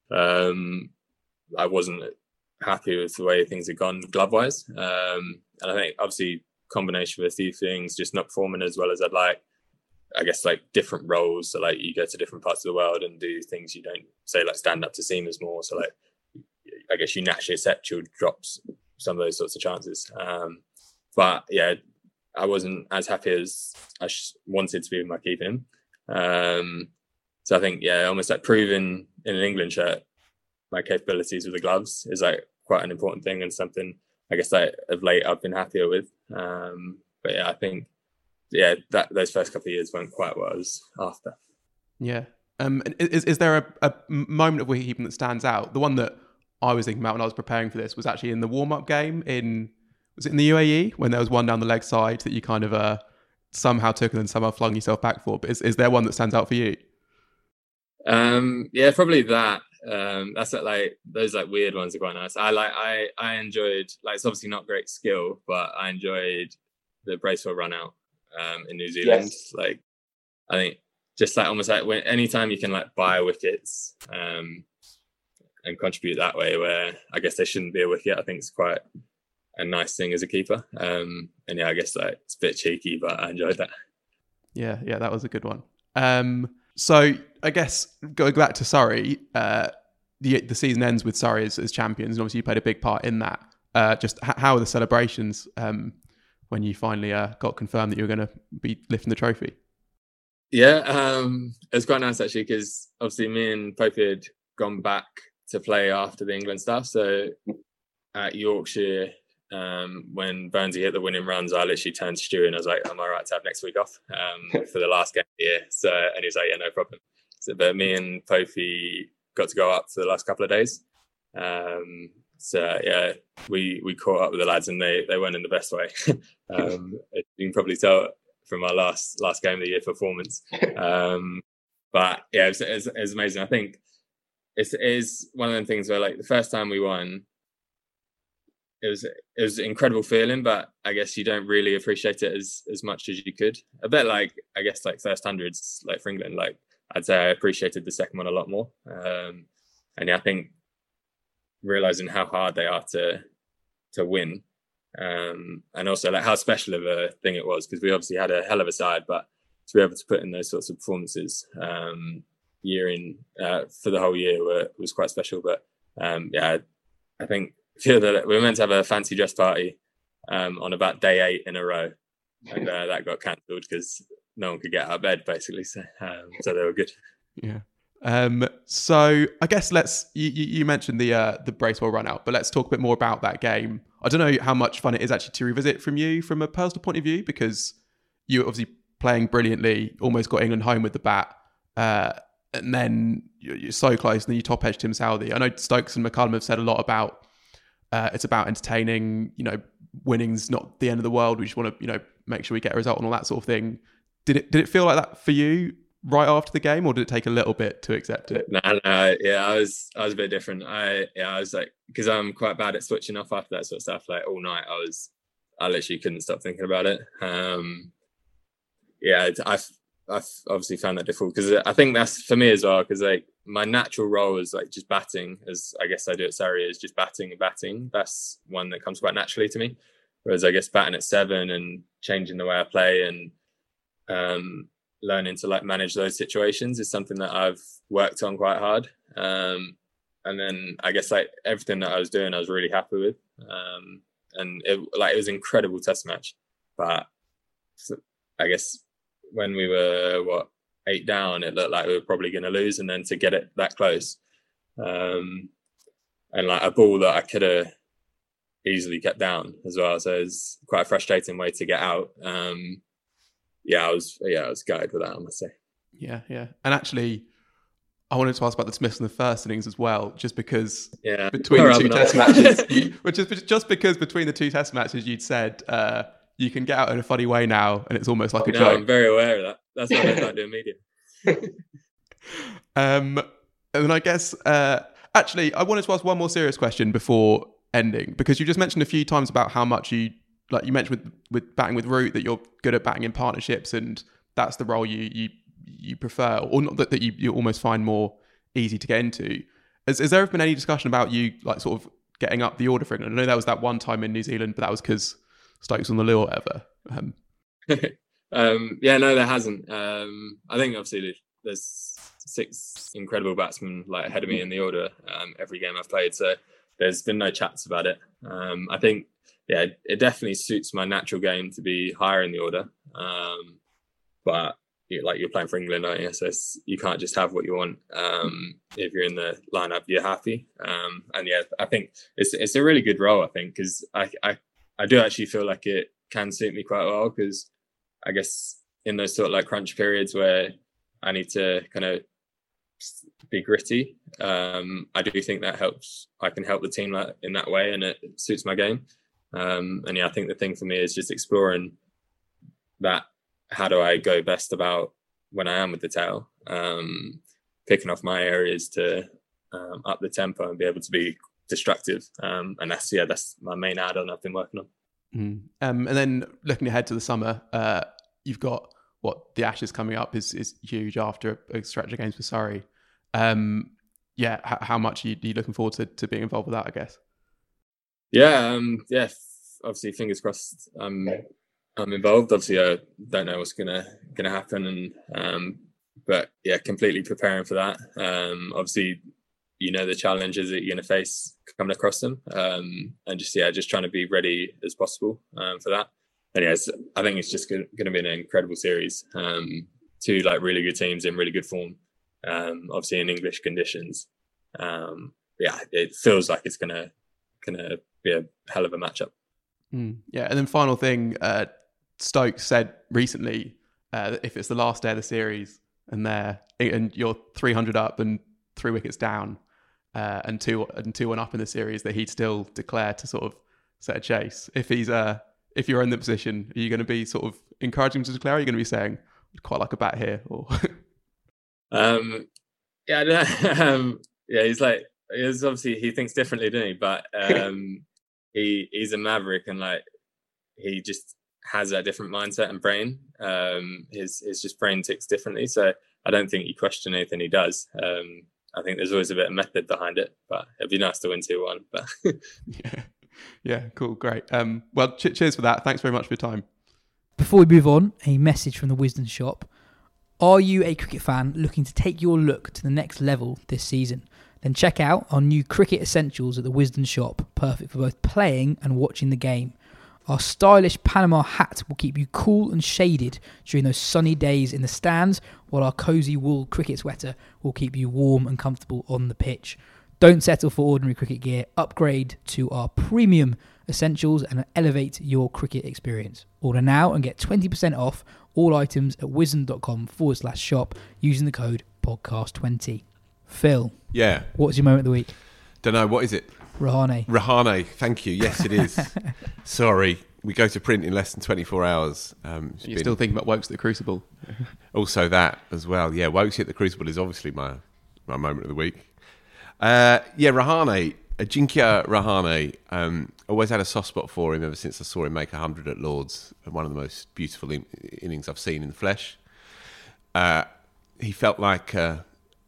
um, I wasn't happy with the way things had gone glove wise, um, and I think obviously combination of a few things, just not performing as well as I'd like. I guess like different roles, so like you go to different parts of the world and do things you don't, say like stand up to seamers more, so like I guess you naturally accept you'll drop some of those sorts of chances, um, but yeah, I wasn't as happy as I wanted to be with my keeping, um, so I think yeah almost like proving in an England shirt my capabilities with the gloves is like quite an important thing and something I guess like of late I've been happier with, um, but yeah I think yeah, that those first couple of years weren't quite what I was after. Yeah. Um, is is there a, a moment of wicketkeeping that stands out? The one that I was thinking about when I was preparing for this was actually in the warm-up game in, was it in the U A E? When there was one down the leg side that you kind of uh, somehow took and then somehow flung yourself back for. But is, is there one that stands out for you? Um, yeah, probably that. Um, that's like, like those like weird ones are quite nice. I like I I enjoyed, like it's obviously not great skill, but I enjoyed the Bracewell run out. Um, in New Zealand, yes. Like I think just like almost like when anytime you can like buy wickets um, and contribute that way, where I guess there shouldn't be a wicket, I think it's quite a nice thing as a keeper. Um, and yeah, I guess like it's a bit cheeky, but I enjoyed that. Yeah, yeah, that was a good one. Um, so I guess going back to Surrey, uh, the the season ends with Surrey as, as champions, and obviously you played a big part in that. Uh, just h- how are the celebrations? Um, when you finally uh, got confirmed that you were going to be lifting the trophy? Yeah, um, it was quite nice actually, because obviously me and Popey had gone back to play after the England stuff. So at Yorkshire, um, when Burnsy hit the winning runs, I literally turned to Stu and I was like, am I right to have next week off um, for the last game of the year? So, and he was like, yeah, no problem. So, but me and Popey got to go up for the last couple of days. Um, So yeah, we we caught up with the lads and they they went in the best way. um, you can probably tell from our last last game of the year performance. Um, but yeah, it was, it, was, it was amazing. I think it's, it is one of them things where like the first time we won, it was it was an incredible feeling, but I guess you don't really appreciate it as as much as you could. A bit like I guess like first hundreds, like for England, like I'd say I appreciated the second one a lot more. Um, and yeah, I think. Realizing how hard they are to to win, um, and also like how special of a thing it was, because we obviously had a hell of a side, but to be able to put in those sorts of performances um, year in uh, for the whole year were, was quite special. But um, yeah, I think feel that we were meant to have a fancy dress party um, on about day eight in a row, and uh, that got cancelled because no one could get out of bed basically. So um, so they were good. Yeah. Um, so I guess let's, you, you mentioned the, uh, the Bracewell run out, but let's talk a bit more about that game. I don't know how much fun it is actually to revisit from you from a personal point of view, because you were obviously playing brilliantly, almost got England home with the bat. Uh, and then you're, you're so close, and then you top edge Tim Southee. I know Stokes and McCullum have said a lot about, uh, it's about entertaining, you know, winning's not the end of the world. We just want to, you know, make sure we get a result and all that sort of thing. Did it, did it feel like that for you right after the game, or did it take a little bit to accept it? No, no, yeah, I was, I was a bit different. I, yeah, I was like, because I'm quite bad at switching off after that sort of stuff. Like all night, I was, I literally couldn't stop thinking about it. Um, yeah, I, I've obviously found that difficult because I think that's for me as well. Because like my natural role is like just batting, as I guess I do at Surrey, is just batting and batting. That's one that comes quite naturally to me. Whereas I guess batting at seven and changing the way I play and um, learning to like manage those situations is something that I've worked on quite hard. Um, and then I guess like everything that I was doing, I was really happy with. Um, and it like it was an incredible test match, but I guess when we were what eight down, it looked like we were probably going to lose, and then to get it that close, um, and like a ball that I could have easily kept down as well. So it's quite a frustrating way to get out. Um, yeah, I was yeah I was gutted with that, I must say. Yeah, yeah, and actually, I wanted to ask about the dismissal in the first innings as well, just because yeah. between the two test matches, you, which is just because between the two test matches, you'd said uh, you can get out in a funny way now, and it's almost like a no, joke. I'm very aware of that. That's why I don't do media. um, and then I guess uh, actually, I wanted to ask one more serious question before ending, because you just mentioned a few times about how much you like. You mentioned with with batting with Root that you're good at batting in partnerships, and that's the role you you. you prefer, or not that, that you, you almost find more easy to get into. Has, has there ever been any discussion about you like sort of getting up the order for England? I know there was that one time in New Zealand, but that was because Stokes on the loo or whatever. Um, um, yeah, no, there hasn't. Um, I think obviously there's six incredible batsmen like ahead of me in the order um, every game I've played, so there's been no chats about it. Um, I think, yeah, it definitely suits my natural game to be higher in the order, um, but like you're playing for England, aren't you? So it's, you can't just have what you want. Um, if you're in the lineup, you're happy. Um, and yeah, I think it's it's a really good role. I think because I, I I do actually feel like it can suit me quite well, because I guess in those sort of like crunch periods where I need to kind of be gritty, um, I do think that helps. I can help the team in that way, and it suits my game. Um, and yeah, I think the thing for me is just exploring that. How do I go best about when I am with the tail, um, picking off my areas to um, up the tempo and be able to be destructive. Um, and that's, yeah, that's my main add-on I've been working on. Mm. Um, and then looking ahead to the summer, uh, you've got what the Ashes coming up is is huge after a stretch of games for Surrey. Um, yeah, h- how much are you, are you looking forward to, to being involved with that, I guess? Yeah, um, yeah, obviously fingers crossed. Um, I'm involved. Obviously, I don't know what's gonna gonna happen, and um, but yeah, completely preparing for that. Um, obviously, you know the challenges that you're gonna face coming across them, um, and just yeah, just trying to be ready as possible um, for that. And yeah, I think it's just going to be an incredible series. Um, two like really good teams in really good form. Um, obviously in English conditions. Um, yeah, it feels like it's gonna gonna be a hell of a matchup. Mm, yeah, and then final thing. Uh, Stokes said recently uh, that if it's the last day of the series and they're and you're three hundred up and three wickets down uh, and two and two one up in the series, that he'd still declare to sort of set a chase. If he's uh, if you're in the position, are you going to be sort of encouraging him to declare? Or are you going to be saying, "I'd quite like a bat here"? Or um, yeah, I don't know. um, yeah, he's like he's obviously he thinks differently, doesn't he? But um, he he's a maverick, and like he just has a different mindset and brain. Um, his his just brain ticks differently. So I don't think you question anything he does. Um, I think there's always a bit of method behind it, but it'd be nice to win two one. But yeah, yeah, cool, great. Um, well, ch- cheers for that. Thanks very much for your time. Before we move on, a message from the Wisden Shop. Are you a cricket fan looking to take your look to the next level this season? Then check out our new Cricket Essentials at the Wisden Shop, perfect for both playing and watching the game. Our stylish Panama hat will keep you cool and shaded during those sunny days in the stands, while our cosy wool cricket sweater will keep you warm and comfortable on the pitch. Don't settle for ordinary cricket gear. Upgrade to our premium essentials and elevate your cricket experience. Order now and get twenty percent off all items at wisden.com forward slash shop using the code podcast twenty. Phil, yeah, what's your moment of the week? Don't know, what is it? Rahane. Rahane, thank you. Yes, it is. Sorry, we go to print in less than twenty-four hours. Um, You're been... still thinking about Wokes at the Crucible. Also that as well. Yeah, Wokes at the Crucible is obviously my, my moment of the week. Uh, yeah, Rahane, Ajinkya Rahane. Um, always had a soft spot for him ever since I saw him make one hundred at Lords. One of the most beautiful in- innings I've seen in the flesh. uh, he felt like a,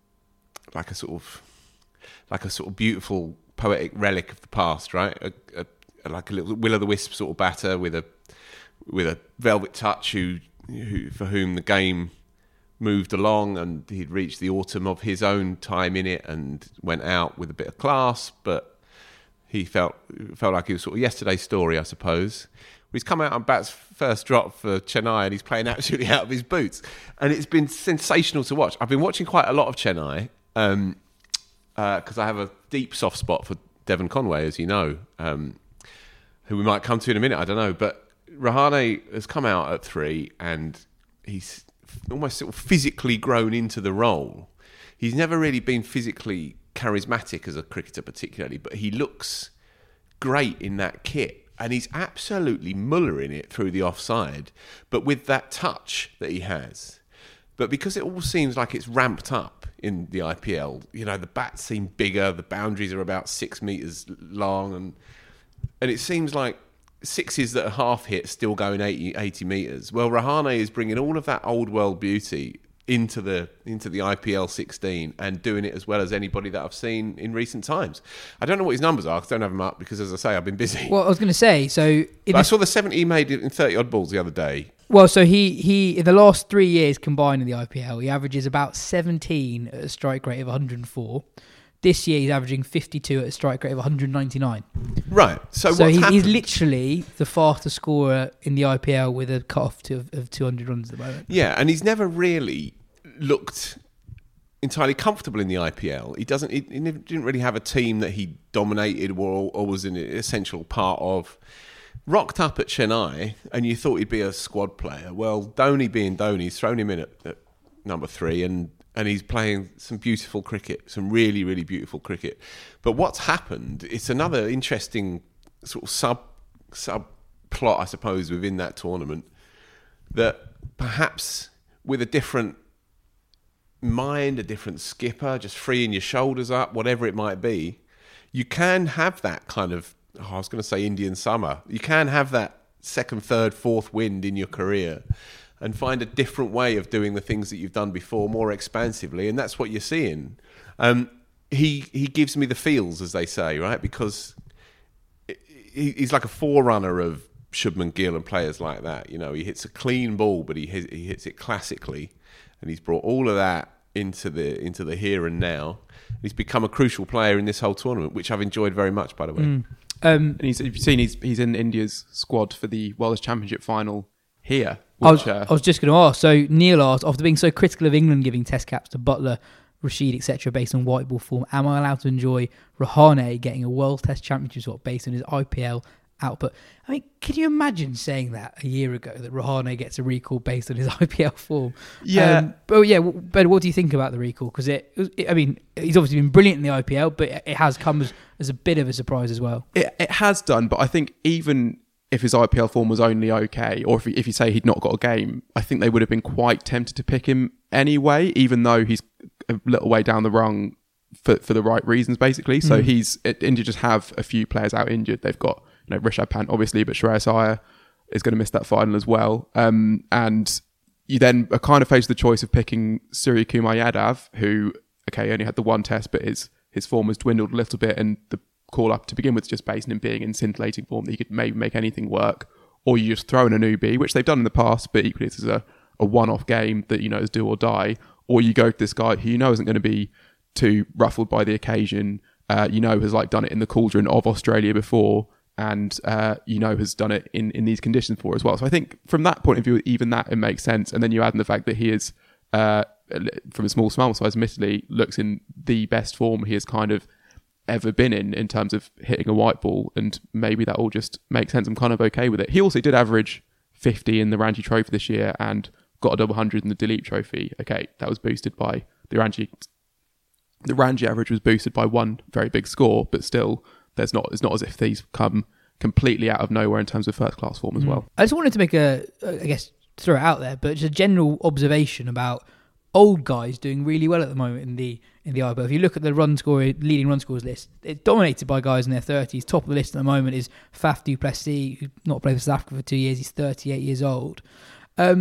like a sort of like a sort of beautiful poetic relic of the past, right? A, a, like a little will-o'-the-wisp sort of batter with a with a velvet touch, who, who for whom the game moved along, and he'd reached the autumn of his own time in it and went out with a bit of class, but he felt felt like he was sort of yesterday's story, I suppose. He's come out on bat's first drop for Chennai and he's playing absolutely out of his boots. And it's been sensational to watch. I've been watching quite a lot of Chennai um, uh, because I have a deep soft spot for Devon Conway, as you know, um, who we might come to in a minute, I don't know. But Rahane has come out at three and he's almost sort of physically grown into the role. He's never really been physically charismatic as a cricketer particularly, but he looks great in that kit. And he's absolutely mullering it through the offside, but with that touch that he has. But because it all seems like it's ramped up in the I P L, you know, the bats seem bigger, the boundaries are about six metres long, and and it seems like sixes that are half hit still going eighty, eighty metres. Well, Rahane is bringing all of that old world beauty into the into the I P L sixteen and doing it as well as anybody that I've seen in recent times. I don't know what his numbers are because I don't have them up because, as I say, I've been busy. Well, I was going to say, so... I saw the seventy he made in thirty-odd balls the other day. Well, so he, he in the last three years combined in the I P L, he averages about seventeen at a strike rate of one hundred four. This year he's averaging fifty-two at a strike rate of one hundred ninety-nine. Right. So, so what's he's, happened? he's literally the fastest scorer in the I P L with a cut-off to, of two hundred runs at the moment. Yeah, and he's never really looked entirely comfortable in the I P L. He doesn't. He, he didn't really have a team that he dominated or, or was an essential part of. Rocked up at Chennai, and you thought he'd be a squad player. Well, Dhoni being Dhoni, he's thrown him in at, at number three, and and he's playing some beautiful cricket, some really, really beautiful cricket. But what's happened, it's another interesting sort of sub subplot, I suppose, within that tournament, that perhaps with a different mind, a different skipper, just freeing your shoulders up, whatever it might be, you can have that kind of, oh, I was going to say Indian summer, you can have that second, third, fourth wind in your career and find a different way of doing the things that you've done before more expansively, and that's what you're seeing. Um, he he gives me the feels, as they say, right? Because he, he's like a forerunner of Shubman Gill and players like that. You know, he hits a clean ball, but he hits, he hits it classically, and he's brought all of that into the into the here and now. He's become a crucial player in this whole tournament, which I've enjoyed very much, by the way. Mm. Um, and he's, you've seen he's he's in India's squad for the World Championship final here. I was, Which, uh, I was just going to ask. So Neil asked, after being so critical of England giving Test caps to Butler, Rashid, et cetera, based on white ball form, am I allowed to enjoy Rahane getting a World Test Championship spot based on his I P L output? I mean, can you imagine saying that a year ago, that Rahane gets a recall based on his I P L form? Yeah. Um, but yeah, Ben, what do you think about the recall? Because it, it, I mean, he's obviously been brilliant in the I P L, but it has come as, as a bit of a surprise as well. It, it has done, but I think even if his I P L form was only okay, or if, he, if you say he'd not got a game, I think they would have been quite tempted to pick him anyway, even though he's a little way down the rung for, for the right reasons, basically. So mm. he's India just have a few players out injured. They've got, you know, Rishabh Pant, obviously, but Shreyas Iyer is going to miss that final as well. Um, and you then are kind of faced with the choice of picking Surya Kumar Yadav, who, okay, only had the one test, but his, his form has dwindled a little bit, and the call up to begin with just based on him being in scintillating form that he could maybe make anything work, or you just throw in a newbie, which they've done in the past, but equally this is a, a one-off game that you know is do or die, or you go to this guy who you know isn't going to be too ruffled by the occasion, uh, you know has like done it in the cauldron of Australia before, and uh, you know has done it in, in these conditions before as well. So I think from that point of view, even that, it makes sense. And then you add in the fact that he is, uh, from a small sample size, admittedly, looks in the best form he has kind of ever been in in terms of hitting a white ball, and maybe that all just makes sense. I'm kind of okay with it. He also did average fifty in the Ranji Trophy this year and got a double hundred in the Duleep Trophy. Okay, that was boosted by the Ranji. The Ranji average was boosted by one very big score, but still, there's not. It's not as if these come completely out of nowhere in terms of first class form as mm. well. I just wanted to make a, I guess, throw it out there, but just a general observation about old guys doing really well at the moment in the in the I P L. If you look at the run score, leading run scores list, it's dominated by guys in their thirties. Top of the list at the moment is Faf du Plessis, who's not played for South Africa for two years. He's thirty-eight years old. Um,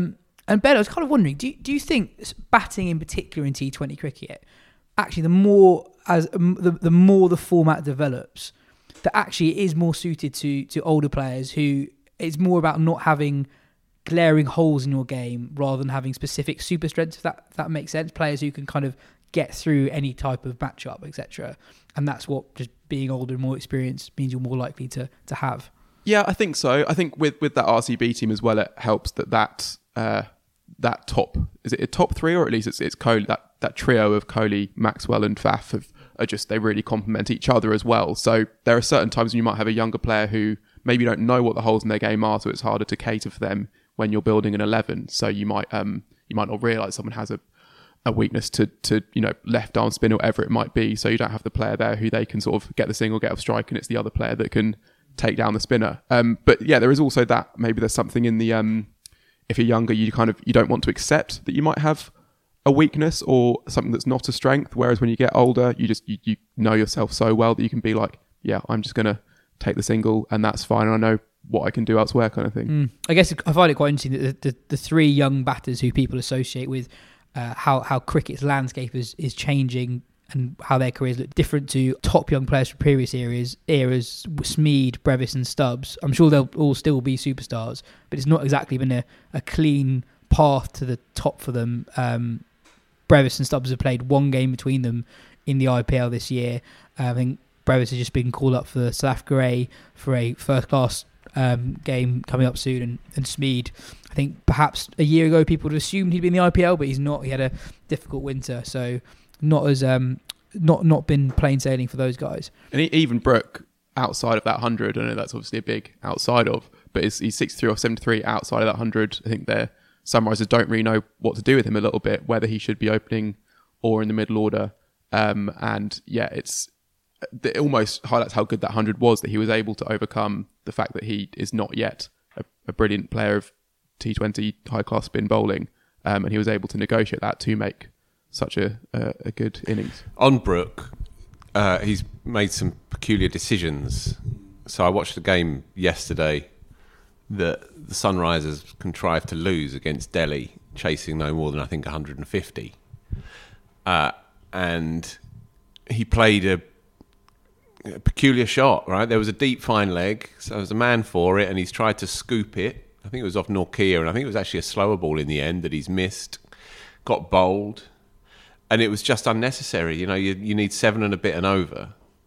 And Ben, I was kind of wondering, do you, do you think batting in particular in T twenty cricket, actually the more as um, the, the more the format develops, that actually it is more suited to to older players who it's more about not having glaring holes in your game rather than having specific super strengths, if that, if that makes sense. Players who can kind of get through any type of matchup, et cetera. And that's what just being older and more experienced means you're more likely to to have. Yeah, I think so. I think with, with that R C B team as well, it helps that that uh, that top, is it a top three, or at least it's it's Kohli, that, that trio of Kohli, Maxwell and Faf have, are just, they really complement each other as well. So there are certain times when you might have a younger player who maybe don't know what the holes in their game are, so it's harder to cater for them when you're building an eleven. So you might um you might not realise someone has a a weakness to, to, you know, left arm spin or whatever it might be. So you don't have the player there who they can sort of get the single, get off strike, and it's the other player that can take down the spinner. Um, but yeah, there is also that, maybe there's something in the, um, if you're younger, you kind of, you don't want to accept that you might have a weakness or something that's not a strength. Whereas when you get older, you just, you, you know yourself so well that you can be like, yeah, I'm just going to take the single and that's fine. And I know what I can do elsewhere, kind of thing. Mm. I guess I find it quite interesting that the, the, the three young batters who people associate with uh, how, how cricket's landscape is, is changing and how their careers look different to top young players from previous eras, eras Smeed, Brevis and Stubbs. I'm sure they'll all still be superstars, but it's not exactly been a, a clean path to the top for them. Um, Brevis and Stubbs have played one game between them in the I P L this year. Uh, I think Brevis has just been called up for South Africa A for a first-class um, game coming up soon, and, and Smeed, I think perhaps a year ago people would have assumed he'd be in the I P L, but he's not. He had a difficult winter, so not as um, not not been plain sailing for those guys. And even Brook, outside of that one hundred, I know that's obviously a big outside of, but he's, he's sixty-three or seventy-three outside of that one hundred. I think their summarisers don't really know what to do with him a little bit, whether he should be opening or in the middle order. Um, and yeah, it's it almost highlights how good that one hundred was, that he was able to overcome the fact that he is not yet a, a brilliant player of T twenty high-class spin bowling, um, and he was able to negotiate that to make such a, a, a good innings. On Brook, uh, he's made some peculiar decisions. So I watched the game yesterday that the Sunrisers contrived to lose against Delhi, chasing no more than, I think, one hundred fifty. Uh, and he played a, a peculiar shot, right? There was a deep fine leg, so there was a man for it, and he's tried to scoop it. I think it was off Norkia, and I think it was actually a slower ball in the end that he's missed, got bowled. And it was just unnecessary. You know, you you need seven and a bit and over.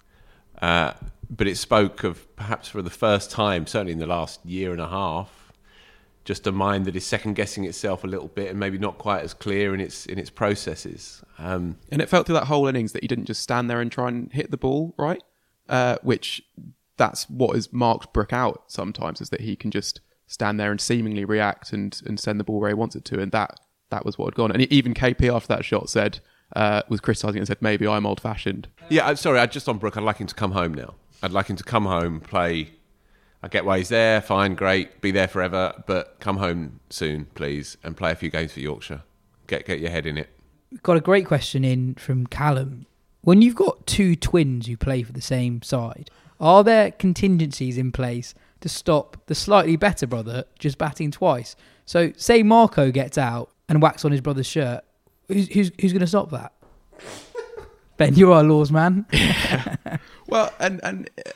Uh, but it spoke of, perhaps for the first time, certainly in the last year and a half, just a mind that is second-guessing itself a little bit and maybe not quite as clear in its in its processes. Um, and it felt through that whole innings that he didn't just stand there and try and hit the ball, right? Uh, which, that's what has marked Brook out sometimes, is that he can just stand there and seemingly react and, and send the ball where he wants it to. And that that was what had gone. And even K P after that shot said... Uh, was criticising and said, maybe I'm old-fashioned. Yeah, I'm sorry, I just on Brook, I'd like him to come home now. I'd like him to come home, play. I get why he's there, fine, great, be there forever, but come home soon, please, and play a few games for Yorkshire. Get get your head in it. We've got a great question in from Callum. When you've got two twins who play for the same side, are there contingencies in place to stop the slightly better brother just batting twice? So say Marco gets out and whacks on his brother's shirt, Who's who's, who's going to stop that? Ben, you're our laws man. Well, and and uh,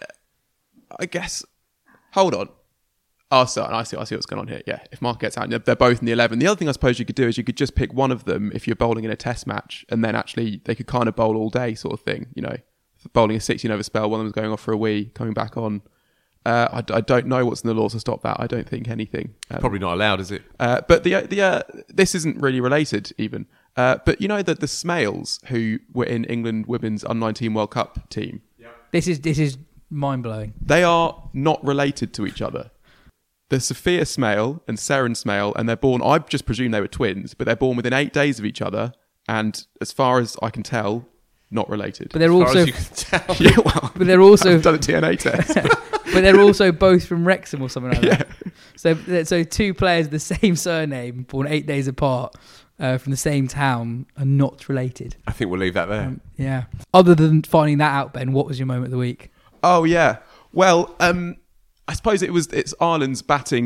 I guess, hold on. Oh, so I see. I see what's going on here. Yeah, if Mark gets out, and they're both in the eleven. The other thing I suppose you could do is you could just pick one of them if you're bowling in a test match, and then actually they could kind of bowl all day, sort of thing. You know, bowling a sixteen over spell, one of them's going off for a wee, coming back on. Uh, I, I don't know what's in the laws to stop that. I don't think anything. Um, Probably not allowed, is it? Uh, but the the uh, this isn't really related even. Uh, but you know that the Smales, who were in England Women's under nineteen World Cup team, yep. this is this is mind blowing. They are not related to each other. There's Sophia Smale and Seren Smale, and they're born. I just presume they were twins, but they're born within eight days of each other, and as far as I can tell, not related. But they're as also far as you can tell. Yeah, well, but they're also I've done a T N A test. But they're also both from Wrexham or something like yeah. that. So, so two players with the same surname, born eight days apart, uh, from the same town, are not related. I think we'll leave that there. Um, yeah. Other than finding that out, Ben, what was your moment of the week? Oh yeah. Well, um, I suppose it was. It's Ireland's batting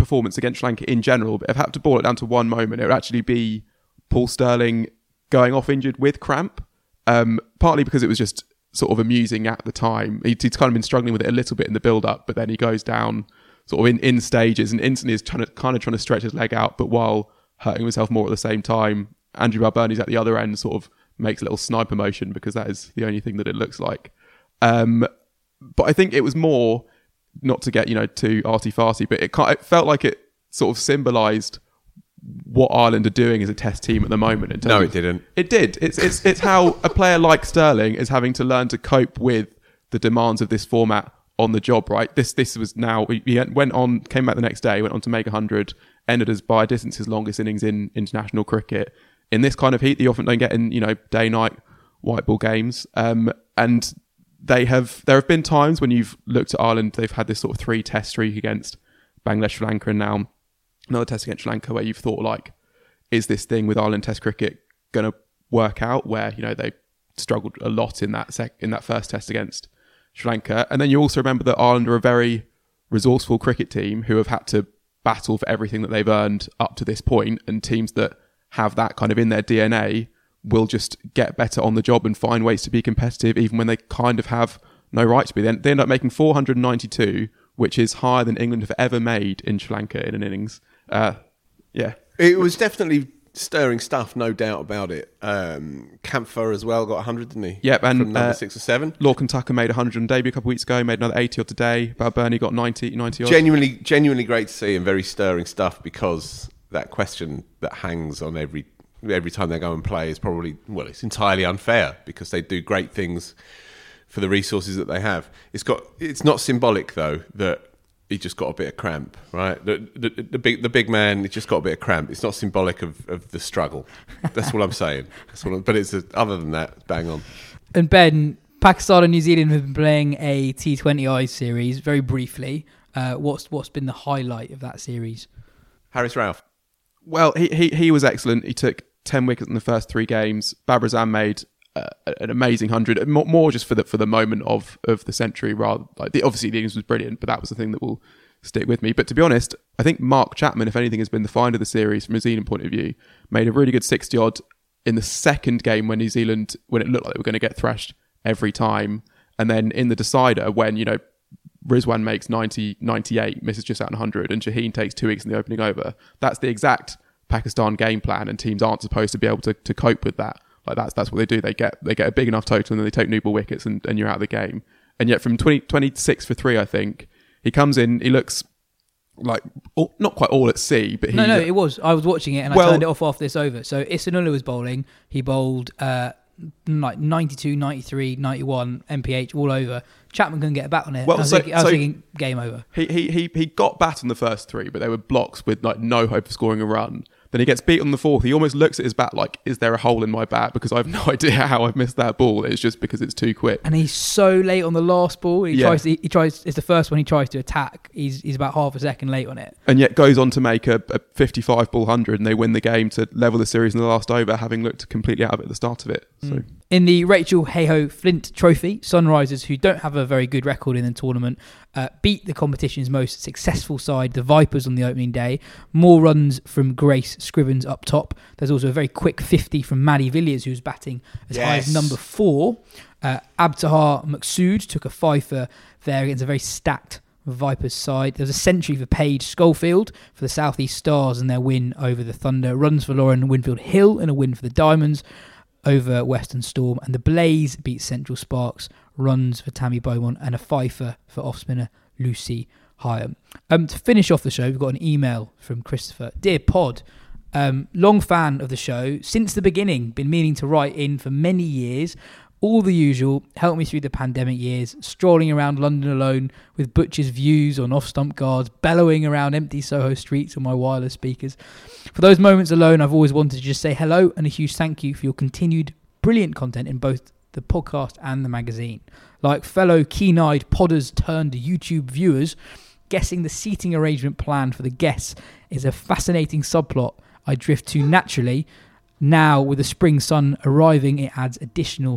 performance against Sri Lanka in general, but if I had to boil it down to one moment, it would actually be Paul Sterling going off injured with cramp, um, partly because it was just sort of amusing at the time. He'd, he'd kind of been struggling with it a little bit in the build-up, but then he goes down sort of in, in stages and instantly is trying to, kind of trying to stretch his leg out, but while hurting himself more at the same time. Andrew Balbirnie's at the other end, sort of makes a little sniper motion because that is the only thing that it looks like. Um, but I think it was more, not to get, you know, too arty-farty, but it, it felt like it sort of symbolised what Ireland are doing as a test team at the moment. In terms No, of, it didn't. It did. It's it's it's how a player like Sterling is having to learn to cope with the demands of this format on the job, right? This this was now, he went on, came back the next day, went on to make one hundred, ended as by distance his longest innings in international cricket. In this kind of heat, they often don't get in, you know, day-night white ball games. Um, and they have, there have been times when you've looked at Ireland, they've had this sort of three test streak against Bangladesh, Sri Lanka, and now another test against Sri Lanka, where you've thought, like, is this thing with Ireland Test cricket going to work out? Where, you know, they struggled a lot in that sec- in that first test against Sri Lanka. And then you also remember that Ireland are a very resourceful cricket team who have had to battle for everything that they've earned up to this point, and teams that have that kind of in their D N A will just get better on the job and find ways to be competitive even when they kind of have no right to be. They, they end up making four hundred ninety-two, which is higher than England have ever made in Sri Lanka in an innings. Uh, yeah. It was definitely stirring stuff, no doubt about it. Um, Kampfer as well got one hundred, didn't he? Yep, and From number uh, six or seven. Lorcan Tucker made one hundred on debut a couple of weeks ago, made another eighty odd today. Balbirnie got ninety, ninety odd. Genuinely, genuinely great to see, and very stirring stuff, because that question that hangs on every every time they go and play is probably, well, it's entirely unfair, because they do great things for the resources that they have. It's got, it's not symbolic though that he just got a bit of cramp, right? The, the, the big the big man, he just got a bit of cramp. It's not symbolic of, of the struggle. That's what I'm saying. That's what I'm, but it's a, other than that, bang on. And Ben, Pakistan and New Zealand have been playing a T twenty I series very briefly. Uh, what's what's been the highlight of that series? Haris Rauf. Well, he, he he was excellent. He took ten wickets in the first three games. Babar Azam made uh, an amazing hundred, more, more just for the for the moment of of the century. Rather, like the, obviously the innings was brilliant, but that was the thing that will stick with me. But to be honest, I think Mark Chapman, if anything, has been the find of the series from a New Zealand point of view. Made a really good sixty odd in the second game when New Zealand, when it looked like they were going to get thrashed every time, and then in the decider when, you know, Rizwan makes ninety, ninety-eight, misses just out on one hundred, and Shaheen takes two wickets in the opening over. That's the exact Pakistan game plan, and teams aren't supposed to be able to, to cope with that. Like that's that's what they do. They get they get a big enough total, and then they take new ball wickets, and, and you're out of the game. And yet from twenty, twenty-six for three, I think, he comes in, he looks like all, not quite all at sea, but he... No, no, it was. I was watching it, and well, I turned it off after this over. So Isanullah was bowling. He bowled... Uh, like ninety-two, ninety-three, ninety-one, M P H all over. Chapman couldn't get a bat on it. Well, I was, so, thinking, I was so thinking game over. He, he he he got bat on the first three, but they were blocks with like no hope of scoring a run. Then he gets beat on the fourth. He almost looks at his bat like, is there a hole in my bat? Because I have no idea how I've missed that ball. It's just because it's too quick. And he's so late on the last ball. He yeah. tries. To, he tries. It's the first one he tries to attack. He's he's about half a second late on it. And yet goes on to make a, a fifty-five ball hundred, and they win the game to level the series in the last over, having looked completely out of it at the start of it. So. Mm. In the Rachel Hayhoe Flint Trophy, Sunrisers, who don't have a very good record in the tournament, uh, beat the competition's most successful side, the Vipers, on the opening day. More runs from Grace Scrivens up top. There's also a very quick fifty from Maddie Villiers, who's batting as yes. high as number four. Uh, Abtahar Maqsood took a fifer there against a very stacked Vipers side. There was a century for Paige Schofield for the South East Stars and their win over the Thunder. Runs for Lauren Winfield Hill and a win for the Diamonds over Western Storm, and the Blaze beat Central Sparks. Runs for Tammy Beaumont and a fifer for off-spinner Lucy Hyam. Um, to finish off the show, we've got an email from Christopher. Dear Pod, um, long fan of the show since the beginning, been meaning to write in for many years. All the usual, helped me through the pandemic years, strolling around London alone with Butcher's views on off-stump guards, bellowing around empty Soho streets on my wireless speakers. For those moments alone, I've always wanted to just say hello and a huge thank you for your continued brilliant content in both the podcast and the magazine. Like fellow keen-eyed podders turned YouTube viewers, guessing the seating arrangement planned for the guests is a fascinating subplot I drift to naturally. Now, with the spring sun arriving, it adds additional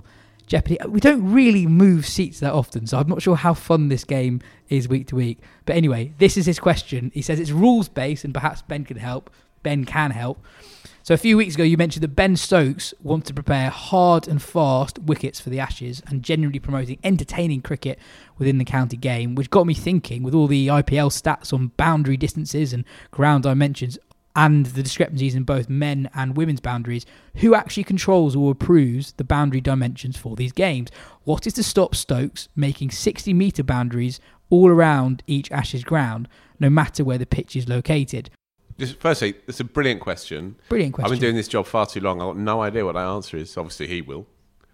Jeopardy. We don't really move seats that often, so I'm not sure how fun this game is week to week. But anyway, this is his question. He says it's rules-based, and perhaps Ben can help. Ben can help. So a few weeks ago, you mentioned that Ben Stokes wants to prepare hard and fast wickets for the Ashes and generally promoting entertaining cricket within the county game, which got me thinking, with all the I P L stats on boundary distances and ground dimensions, and the discrepancies in both men and women's boundaries, who actually controls or approves the boundary dimensions for these games? What is to stop Stokes making sixty metre boundaries all around each Ashes ground, no matter where the pitch is located? Just firstly, it's a brilliant question. Brilliant question. I've been doing this job far too long. I've got no idea what that answer is. Obviously, he will.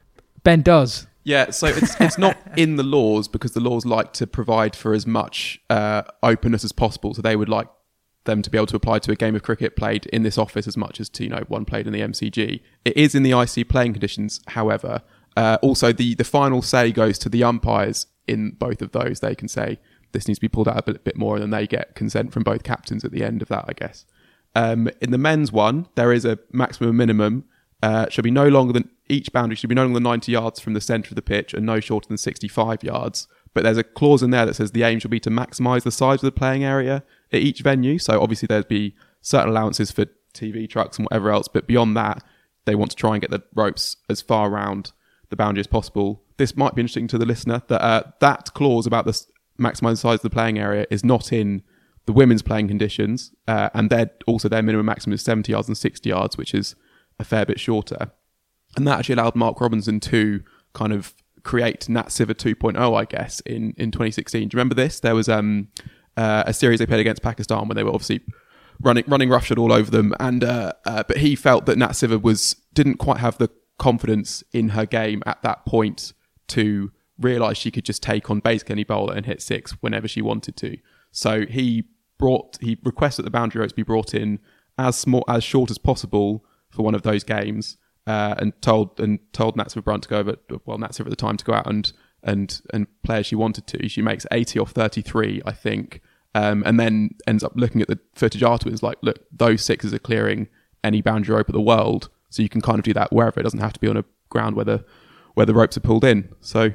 Ben does. Yeah, so it's it's not in the laws, because the laws like to provide for as much uh, openness as possible. So they would like them to be able to apply to a game of cricket played in this office as much as to, you know, one played in the M C G. It is in the I C playing conditions, however. Uh, also, the, the final say goes to the umpires in both of those. They can say this needs to be pulled out a bit, bit more, and then they get consent from both captains at the end of that, I guess. Um, in the men's one, there is a maximum and minimum. Uh, should be no longer than each boundary should be no longer than ninety yards from the centre of the pitch and no shorter than sixty-five yards. But there's a clause in there that says the aim should be to maximise the size of the playing area at each venue. So obviously there'd be certain allowances for T V trucks and whatever else, but beyond that, they want to try and get the ropes as far around the boundary as possible. This might be interesting to the listener, that uh, that clause about the maximising the size of the playing area is not in the women's playing conditions, uh, and they're also their minimum maximum is seventy yards and sixty yards, which is a fair bit shorter. And that actually allowed Mark Robinson to kind of create Nat Siver two point oh, I guess, in, in twenty sixteen. Do you remember this? There was um, uh, a series they played against Pakistan when they were obviously running running roughshod all over them, and uh, uh, but he felt that Nat Siver was didn't quite have the confidence in her game at that point to realise she could just take on basically any bowler and hit six whenever she wanted to. So he brought he requested that the boundary ropes be brought in as small as short as possible for one of those games. Uh, and told and told Nat Siver Brunt to go over, well, Nat Siver at the time to go out and and and play as she wanted to. She makes eighty off thirty-three, I think, um, and then ends up looking at the footage afterwards, like, look, those sixes are clearing any boundary rope of the world, so you can kind of do that wherever. It doesn't have to be on a ground where the where the ropes are pulled in. So,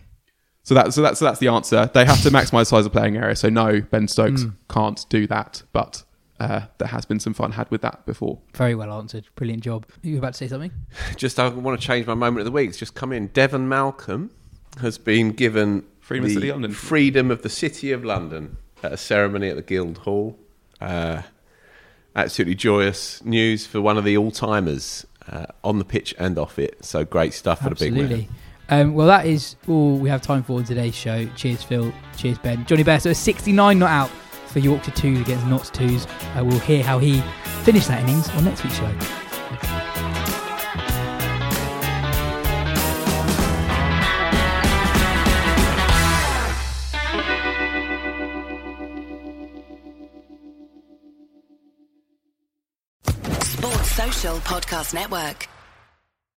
so that so that's so that's the answer. They have to maximise the size of the playing area. So no, Ben Stokes mm. can't do that, but. Uh, there has been some fun had with that before. Very well answered. Brilliant job. You were about to say something? Just, I want to change my moment of the week. It's just come in. Devon Malcolm has been given Freedom of the City of London. Freedom of the City of London at a ceremony at the Guildhall. Uh, absolutely joyous news for one of the all-timers uh, on the pitch and off it. So great stuff Absolutely. for the big man. Um, well, that is all we have time for in today's show. Cheers, Phil. Cheers, Ben. Johnny Bear, so sixty-nine not out for Yorkshire twos against Notts twos. Uh, we'll hear how he finished that innings on next week's show. Sports Social Podcast Network.